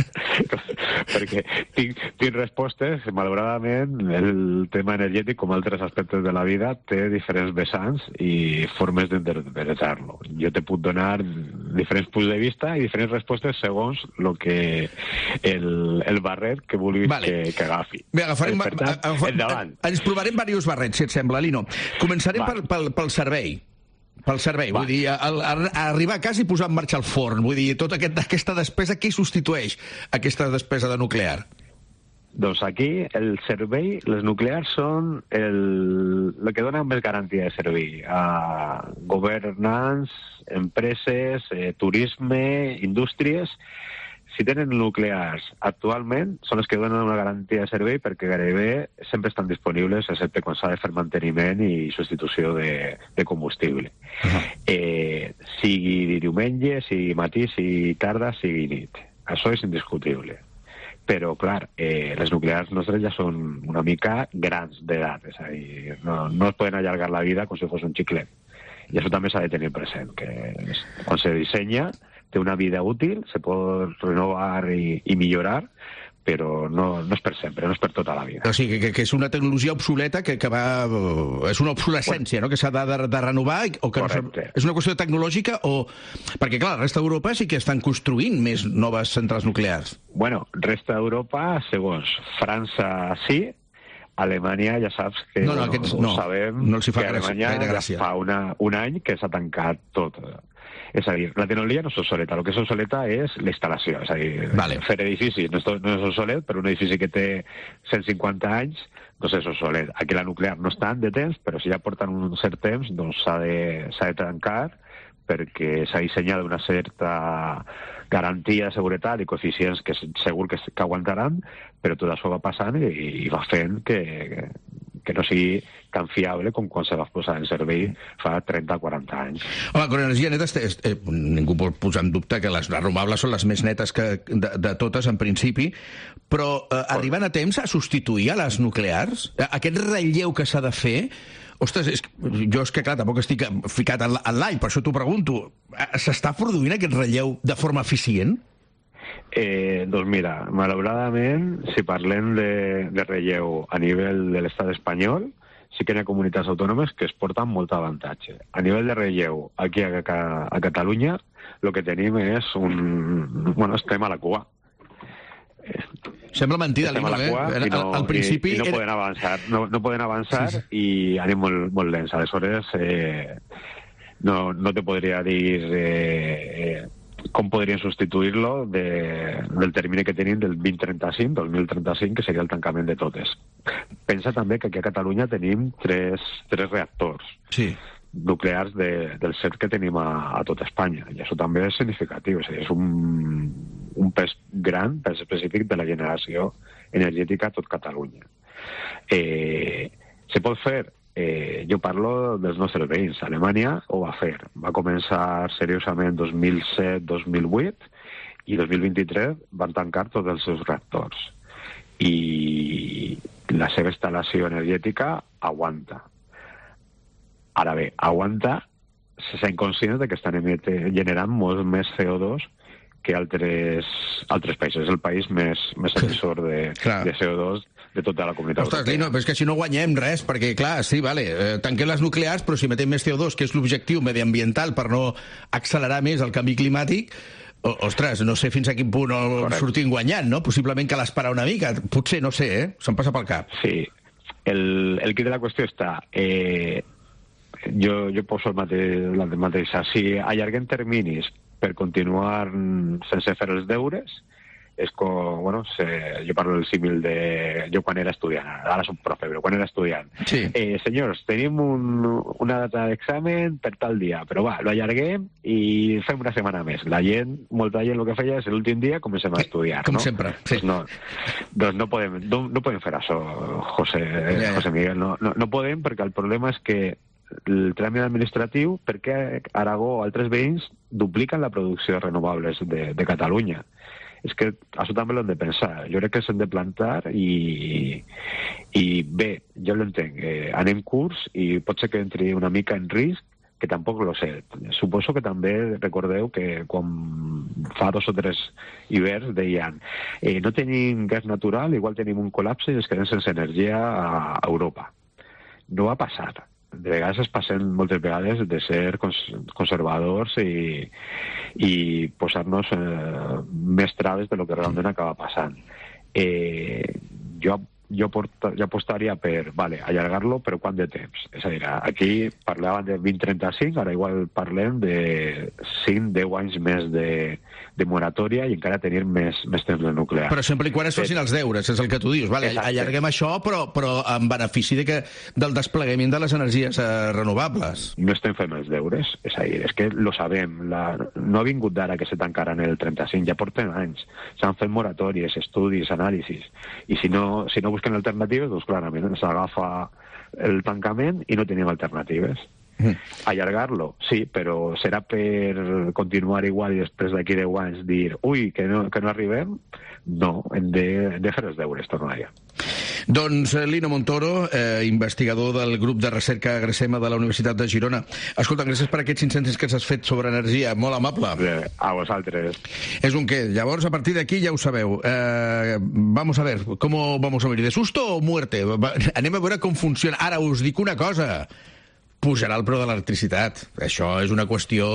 S1: Perquè tinc, tinc respostes, malauradament, el tema energètic, com altres aspectes de la vida, té diferents vessants i formes d'interpretar-lo. Jo te puc donar diferents punts de vista i diferents respostes segons el que el, el barret que vulguis vale. que, que agafi.
S3: Bé, agafarem...
S1: Per tant,
S3: agafar,
S1: endavant.
S3: Ens provarem diversos barrets, si et sembla, Lino. Començarem pel, pel, pel servei. Pel servei, Va. vull dir, a, a, a arribar a casa i posar en marxa el forn, vull dir, tota aquest, aquesta despesa, qui substitueix aquesta despesa de nuclear?
S1: Doncs aquí el servei, les nuclears són el, el que dona més garantia de servei a governants, empreses, eh, turisme, indústries. Si tenen nuclears actualment, són les que donen una garantia de servei perquè gairebé sempre estan disponibles, excepte quan s'ha de fer manteniment i substitució de, de combustible. Uh-huh. Eh, sigui diumenge, sigui matí, sigui tarda, sigui nit. Això és indiscutible. Però, clar, eh, les nuclears nostres ja són una mica grans d'edat, és a dir, no, no es poden allargar la vida com si fos un xiclet. I això també s'ha de tenir present, que quan se dissenya té una vida útil, se pot renovar i, i millorar, però no, no és per sempre, no és per tota la vida.
S3: O sigui, que, que és una tecnologia obsoleta que, que va... És una obsolescència, bueno, no?, que s'ha de, de, de renovar, o que no, és una qüestió tecnològica, o... Perquè, clar, la resta d'Europa sí que estan construint més noves centrals nuclears.
S1: Bueno, resta d'Europa, segons França sí, Alemanya ja saps que
S3: no, no,
S1: bueno,
S3: aquests,
S1: ho
S3: no,
S1: sabem,
S3: no els hi fa
S1: que
S3: gràcia,
S1: Alemanya
S3: gràcia.
S1: fa una, un any que s'ha tancat tot. És a dir, la tecnologia no és obsoleta, el que és obsoleta és la instal·lació. És a dir,
S3: vale.
S1: fer edificis no és, no és obsolet, però un edifici que té cent cinquanta anys doncs és obsolet. Aquí la nuclear no és tant de temps, però si ja porten un cert temps, doncs s'ha de, s'ha de tancar perquè s'ha dissenyat una certa garantia de seguretat i coeficients que segur que, que aguantaran, però tot això va passant i, i va fent que, que no sigui tan fiable com quan se va posar en servei fa trenta o quaranta anys.
S3: Home, con energia neta, eh, ningú pot posar en dubte que les renovables són les més netes que de, de totes, en principi, però eh, arriben a temps a substituir a les nuclears? Aquest relleu que s'ha de fer... Ostres, és, jo és que, clar, tampoc estic ficat en l'all, per això t'ho pregunto. S'està produint aquest relleu de forma eficient?
S1: Eh, doncs mira, malauradament, si parlem de, de relleu a nivell de l'estat espanyol, sí que hi ha comunitats autònomes que es porten molt avantatge. A nivell de relleu, aquí a, a, a Catalunya, el que tenim és un... Bueno, estem a la cua.
S3: Sembla mentida, Lino, eh?
S1: I no,
S3: al principi...
S1: i, i no
S3: era...
S1: poden avançar, no, no poden avançar sí, sí. I anem molt, molt lents. Aleshores, eh, no, no te podria dir eh, com podrien substituir-lo de, del termini que tenim del vint trenta-cinc, dos mil trenta-cinc, que seria el tancament de totes. Pensa també que aquí a Catalunya tenim tres, tres reactors.
S3: Sí.
S1: Nuclears de, del set que tenim a, a tot Espanya. I això també és significatiu. És, a dir, és un, un pes gran, pes específic de la generació energètica a tot Catalunya. Eh, se pot fer? Eh, jo parlo dels nostres veïns. Alemanya ho va fer. Va començar seriosament dos mil set dos mil vuit i dos mil vint-i-tres van tancar tots els seus reactors. I la seva instal·lació energètica aguanta. Ara bé, aguanta, se sent conscients de que estan generant molt més C O dos que altres, altres països. És el país més, més emissor de, de C O dos de tota la comunitat
S3: Ostres,
S1: europea.
S3: Lino, però és que si no guanyem res, perquè, clar, sí, vale, eh, tanquem les nuclears, però si metem més C O dos, que és l'objectiu mediambiental per no accelerar més el canvi climàtic, o, ostres, no sé fins a quin punt el sortim guanyant, no? Possiblement cal esperar una mica. Potser, no sé, eh? Se'm passa pel cap.
S1: Sí. El, el quid de la qüestió està... Eh, jo, jo poso el mateix, la mateixa. Si allarguem terminis per continuar sense fer els deures, és com, bueno, se, jo parlo del símil de jo quan era estudiant, ara soc profe, però quan era estudiant.
S3: Sí.
S1: Eh, senyors, tenim un, una data d'examen per tal dia, però va, lo allarguem i fem una setmana més. La gent, molta gent el que feia és l'últim dia comencem a estudiar,
S3: Com
S1: no?
S3: sempre. Sí.
S1: Pues no, doncs no podem, no, no podem fer això, José,
S3: Ja, ja.
S1: José Miguel, no, no, no podem perquè el problema és que el tràmit administratiu, perquè Aragó o altres veïns dupliquen la producció de renovables de, de Catalunya. És que això també l'hem de pensar. Jo crec que s'hem de plantar i, i bé, jo l'entenc, eh, anem curs i pot ser que entri una mica en risc, que tampoc lo sé. Suposo que també recordeu que quan fa dos o tres hiverns deien eh, no tenim gas natural, igual tenim un col·lapse i ens quedem sense energia a Europa. No va passar. De vegades es passen moltes vegades de ser cons conservadors i, i posar-nos eh, més traves de lo que realment acaba passant. Eh, jo jo, porta, jo apostaria per, vale, allargar-lo, però quant de temps? És a dir, aquí parlaven de vint trenta-cinc, ara igual parlem de cinc deu anys més de, de moratòria i encara tenir més, més temps de nuclear.
S3: Però sempre i quan es facin els deures, és el que tu dius. Vale,
S1: Exacte.
S3: allarguem això, però, però en benefici de que, del desplegament de les energies eh, renovables.
S1: No estem fent els deures, és a dir, és que lo sabem. La, no ha vingut d'ara que se tancaran el trenta-cinc, ja porten anys. S'han fet moratòries, estudis, anàlisis, i si no, si no busquen alternatives, doncs clarament s'agafa el tancament i no tenim alternatives. Mm. Allargar-lo, sí, però serà per continuar igual i després d'aquí deu anys dir ui, que no, que no arribem? No, hem de, hem de fer els deures, tornaria.
S3: Doncs Lino Montoro, eh, investigador del grup de recerca Gresema de la Universitat de Girona. Escolta, gràcies per aquests cinc cèntims que s'has fet sobre energia, molt amable.
S1: A vosaltres.
S3: És un què. Llavors, a partir d'aquí ja ho sabeu. Eh, vamos a ver, ¿cómo vamos a morir? ¿De susto o muerte? Va, anem a veure com funciona. Ara us dic una cosa. Pujarà el preu de l'electricitat. Això és una qüestió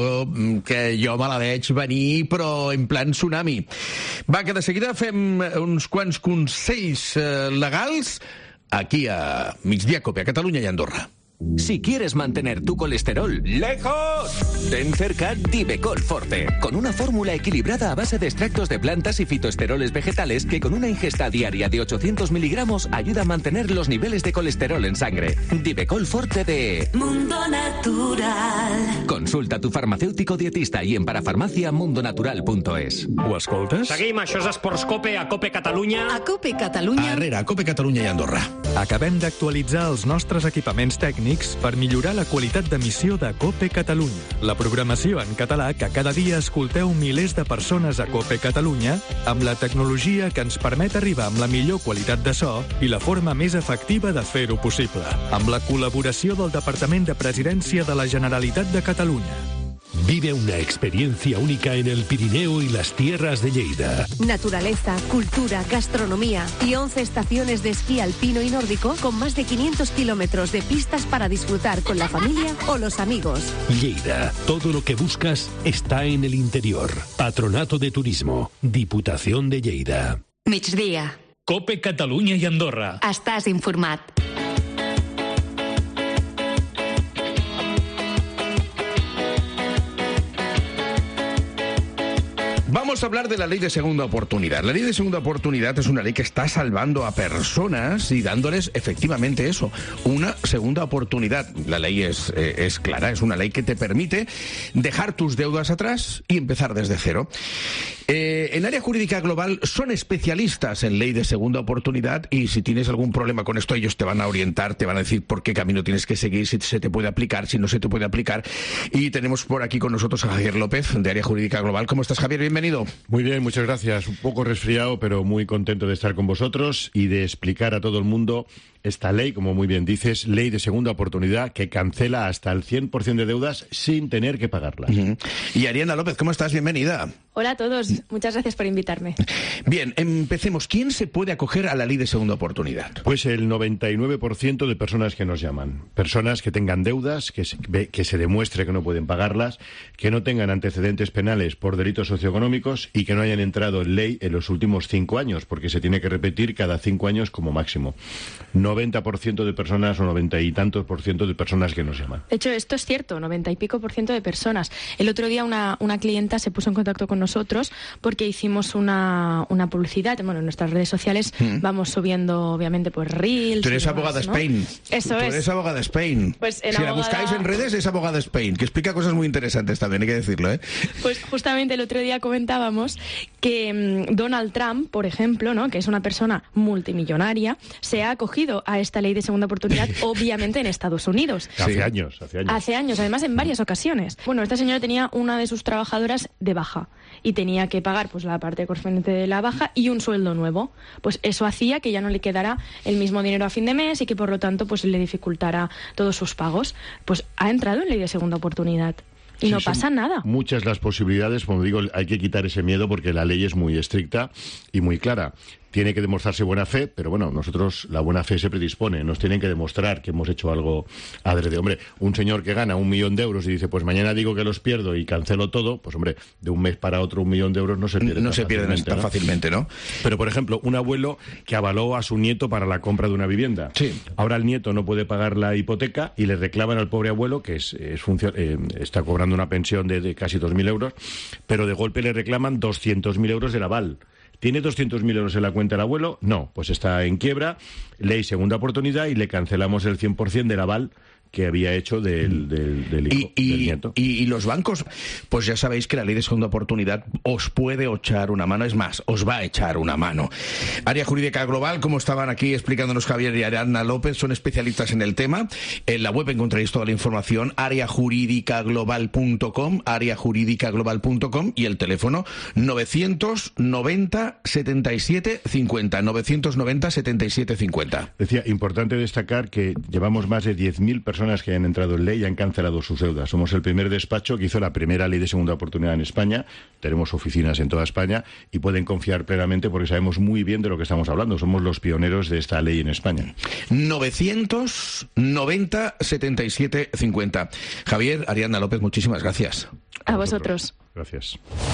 S3: que jo me la veig venir, però en plan tsunami. Va, que de seguida fem uns quants consells eh, legals aquí a Migdia Cope, a Catalunya i Andorra.
S12: Si quieres mantener tu colesterol lejos, ten cerca Divecol Forte, con una fórmula equilibrada a base de extractos de plantas y fitoesteroles vegetales que con una ingesta diaria de ochocientos miligramos ayuda a mantener los niveles de colesterol en sangre. Divecol Forte de
S13: Mundo Natural.
S12: Consulta a tu farmacéutico dietista i en parafarmàcia mundonatural punt es.
S2: Ho escoltes?
S32: Seguim, això és Esports Cope, a Cope Catalunya.
S28: A Cope Catalunya.
S3: Arrere, a Cope Catalunya i Andorra.
S14: Acabem d'actualitzar els nostres equipaments tècnics per millorar la qualitat d'emissió de Cope Catalunya. La programació en català que cada dia escolteu milers de persones a Cope Catalunya amb la tecnologia que ens permet arribar amb la millor qualitat de so i la forma més efectiva de fer-ho possible. Amb la col·laboració del Departament de Presidència de la Generalitat de Catalunya.
S16: Vive una experiencia única en el Pirineo y las tierras de Lleida.
S17: Naturaleza, cultura, gastronomía y once estaciones de esquí alpino y nórdico con más de quinientos kilómetros de pistas para disfrutar con la familia o los amigos.
S16: Lleida, todo lo que buscas está en el interior. Patronato de Turismo, Diputación de Lleida.
S15: Migdia.
S2: Cope Catalunya i Andorra.
S15: Estàs informat.
S3: Vamos a hablar de la ley de segunda oportunidad. La ley de segunda oportunidad es una ley que está salvando a personas y dándoles efectivamente eso, una segunda oportunidad. La ley es, eh, es clara, es una ley que te permite dejar tus deudas atrás y empezar desde cero. Eh, en área jurídica global son especialistas en ley de segunda oportunidad y si tienes algún problema con esto ellos te van a orientar, te van a decir por qué camino tienes que seguir, si se te puede aplicar, si no se te puede aplicar. Y tenemos por aquí con nosotros a Javier López de área jurídica global. ¿Cómo estás, Javier? Bienvenido.
S18: Muy bien, muchas gracias. Un poco resfriado, pero muy contento de estar con vosotros y de explicar a todo el mundo
S4: esta ley, como muy bien dices, ley de segunda oportunidad, que cancela hasta el cien por ciento de deudas sin tener que pagarlas.
S3: Uh-huh. Y Ariana López, ¿cómo estás? Bienvenida.
S28: Hola a todos, muchas gracias por invitarme.
S3: Bien, empecemos. ¿Quién se puede acoger a la ley de segunda oportunidad?
S4: Pues el noventa y nueve por ciento de personas que nos llaman. Personas que tengan deudas, que se, que se demuestre que no pueden pagarlas, que no tengan antecedentes penales por delitos socioeconómicos y que no hayan entrado en ley en los últimos cinco años, porque se tiene que repetir cada cinco años como máximo. noventa por ciento de personas o noventa y tantos por ciento de personas que nos llaman.
S28: De hecho, esto es cierto, noventa y pico por ciento de personas. El otro día una, una clienta se puso en contacto con nosotros porque hicimos una, una publicidad. Bueno, en nuestras redes sociales mm. vamos subiendo, obviamente, pues Reels.
S3: Tú eres
S28: demás,
S3: abogada
S28: ¿no?
S3: Spain.
S28: Eso
S3: Tú
S28: es.
S3: eres abogada Spain.
S28: Pues en
S3: si
S28: abogada...
S3: la buscáis en redes, es abogada Spain, que explica cosas muy interesantes también, hay que decirlo, ¿eh?
S28: Pues justamente el otro día comentábamos que mmm, Donald Trump, por ejemplo, ¿no?, que es una persona multimillonaria, se ha acogido a esta ley de segunda oportunidad, obviamente en Estados Unidos.
S4: Hace
S28: sí.
S4: años, hace años.
S28: Hace años, además en varias ocasiones. Bueno, esta señora tenía una de sus trabajadoras de baja y tenía que pagar pues la parte correspondiente de la baja y un sueldo nuevo. Pues eso hacía que ya no le quedara el mismo dinero a fin de mes y que por lo tanto pues le dificultara todos sus pagos. Pues ha entrado en ley de segunda oportunidad. Y sí, no pasa nada.
S4: Muchas las posibilidades, como digo, hay que quitar ese miedo porque la ley es muy estricta y muy clara. Tiene que demostrarse buena fe, pero bueno, nosotros la buena fe se predispone. Nos tienen que demostrar que hemos hecho algo adrede. Hombre, un señor que gana un millón de euros y dice, pues mañana digo que los pierdo y cancelo todo, pues hombre, de un mes para otro un millón de euros no se pierde
S3: No
S4: tan
S3: se pierden
S4: fácilmente,
S3: tan
S4: ¿no?
S3: fácilmente, ¿no?
S4: Pero, por ejemplo, un abuelo que avaló a su nieto para la compra de una vivienda.
S3: Sí.
S4: Ahora el nieto no puede pagar la hipoteca y le reclaman al pobre abuelo, que es, es funcio- eh, está cobrando una pensión de, de casi dos mil euros, pero de golpe le reclaman doscientos mil euros del aval. ¿Tiene doscientos mil euros en la cuenta el abuelo? No, pues está en quiebra, ley segunda oportunidad y le cancelamos el cien por ciento del aval que había hecho del, del, del hijo,
S3: y, y,
S4: del nieto.
S3: Y, y los bancos, pues ya sabéis que la ley de segunda oportunidad os puede echar una mano, es más, os va a echar una mano. Área Jurídica Global, como estaban aquí explicándonos Javier y Ariana López, son especialistas en el tema. En la web encontraréis toda la información, área jurídica global punto com, área jurídica global punto com, y el teléfono novecientos noventa setenta y siete cincuenta, novecientos noventa setenta y siete cincuenta.
S4: Decía, importante destacar que llevamos más de diez mil personas que han entrado en ley y han cancelado sus deudas. Somos el primer despacho que hizo la primera ley de segunda oportunidad en España. Tenemos oficinas en toda España y pueden confiar plenamente porque sabemos muy bien de lo que estamos hablando. Somos los pioneros de esta ley en España.
S3: novecientos noventa setenta y siete cincuenta. Javier, Ariana López, muchísimas gracias.
S28: A, a vosotros.
S4: Gracias.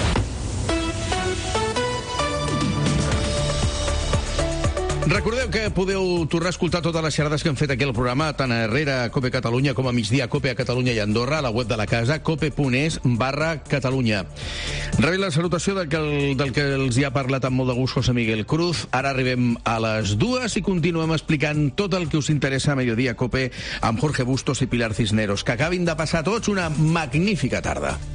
S3: Recordeu que podeu tornar a escoltar totes les xerrades que hem fet aquí al programa, tant a Herrera, a Cope Catalunya, com a migdia, a Cope a Catalunya i Andorra, a la web de la casa, cope.es barra Catalunya. Rebem la salutació del que, el, del que els hi ha parlat amb molt de gust José Miguel Cruz. Ara arribem a les dues i continuem explicant tot el que us interessa a Mediodía Cope amb Jorge Bustos i Pilar Cisneros. Que acabin de passar tots una magnífica tarda.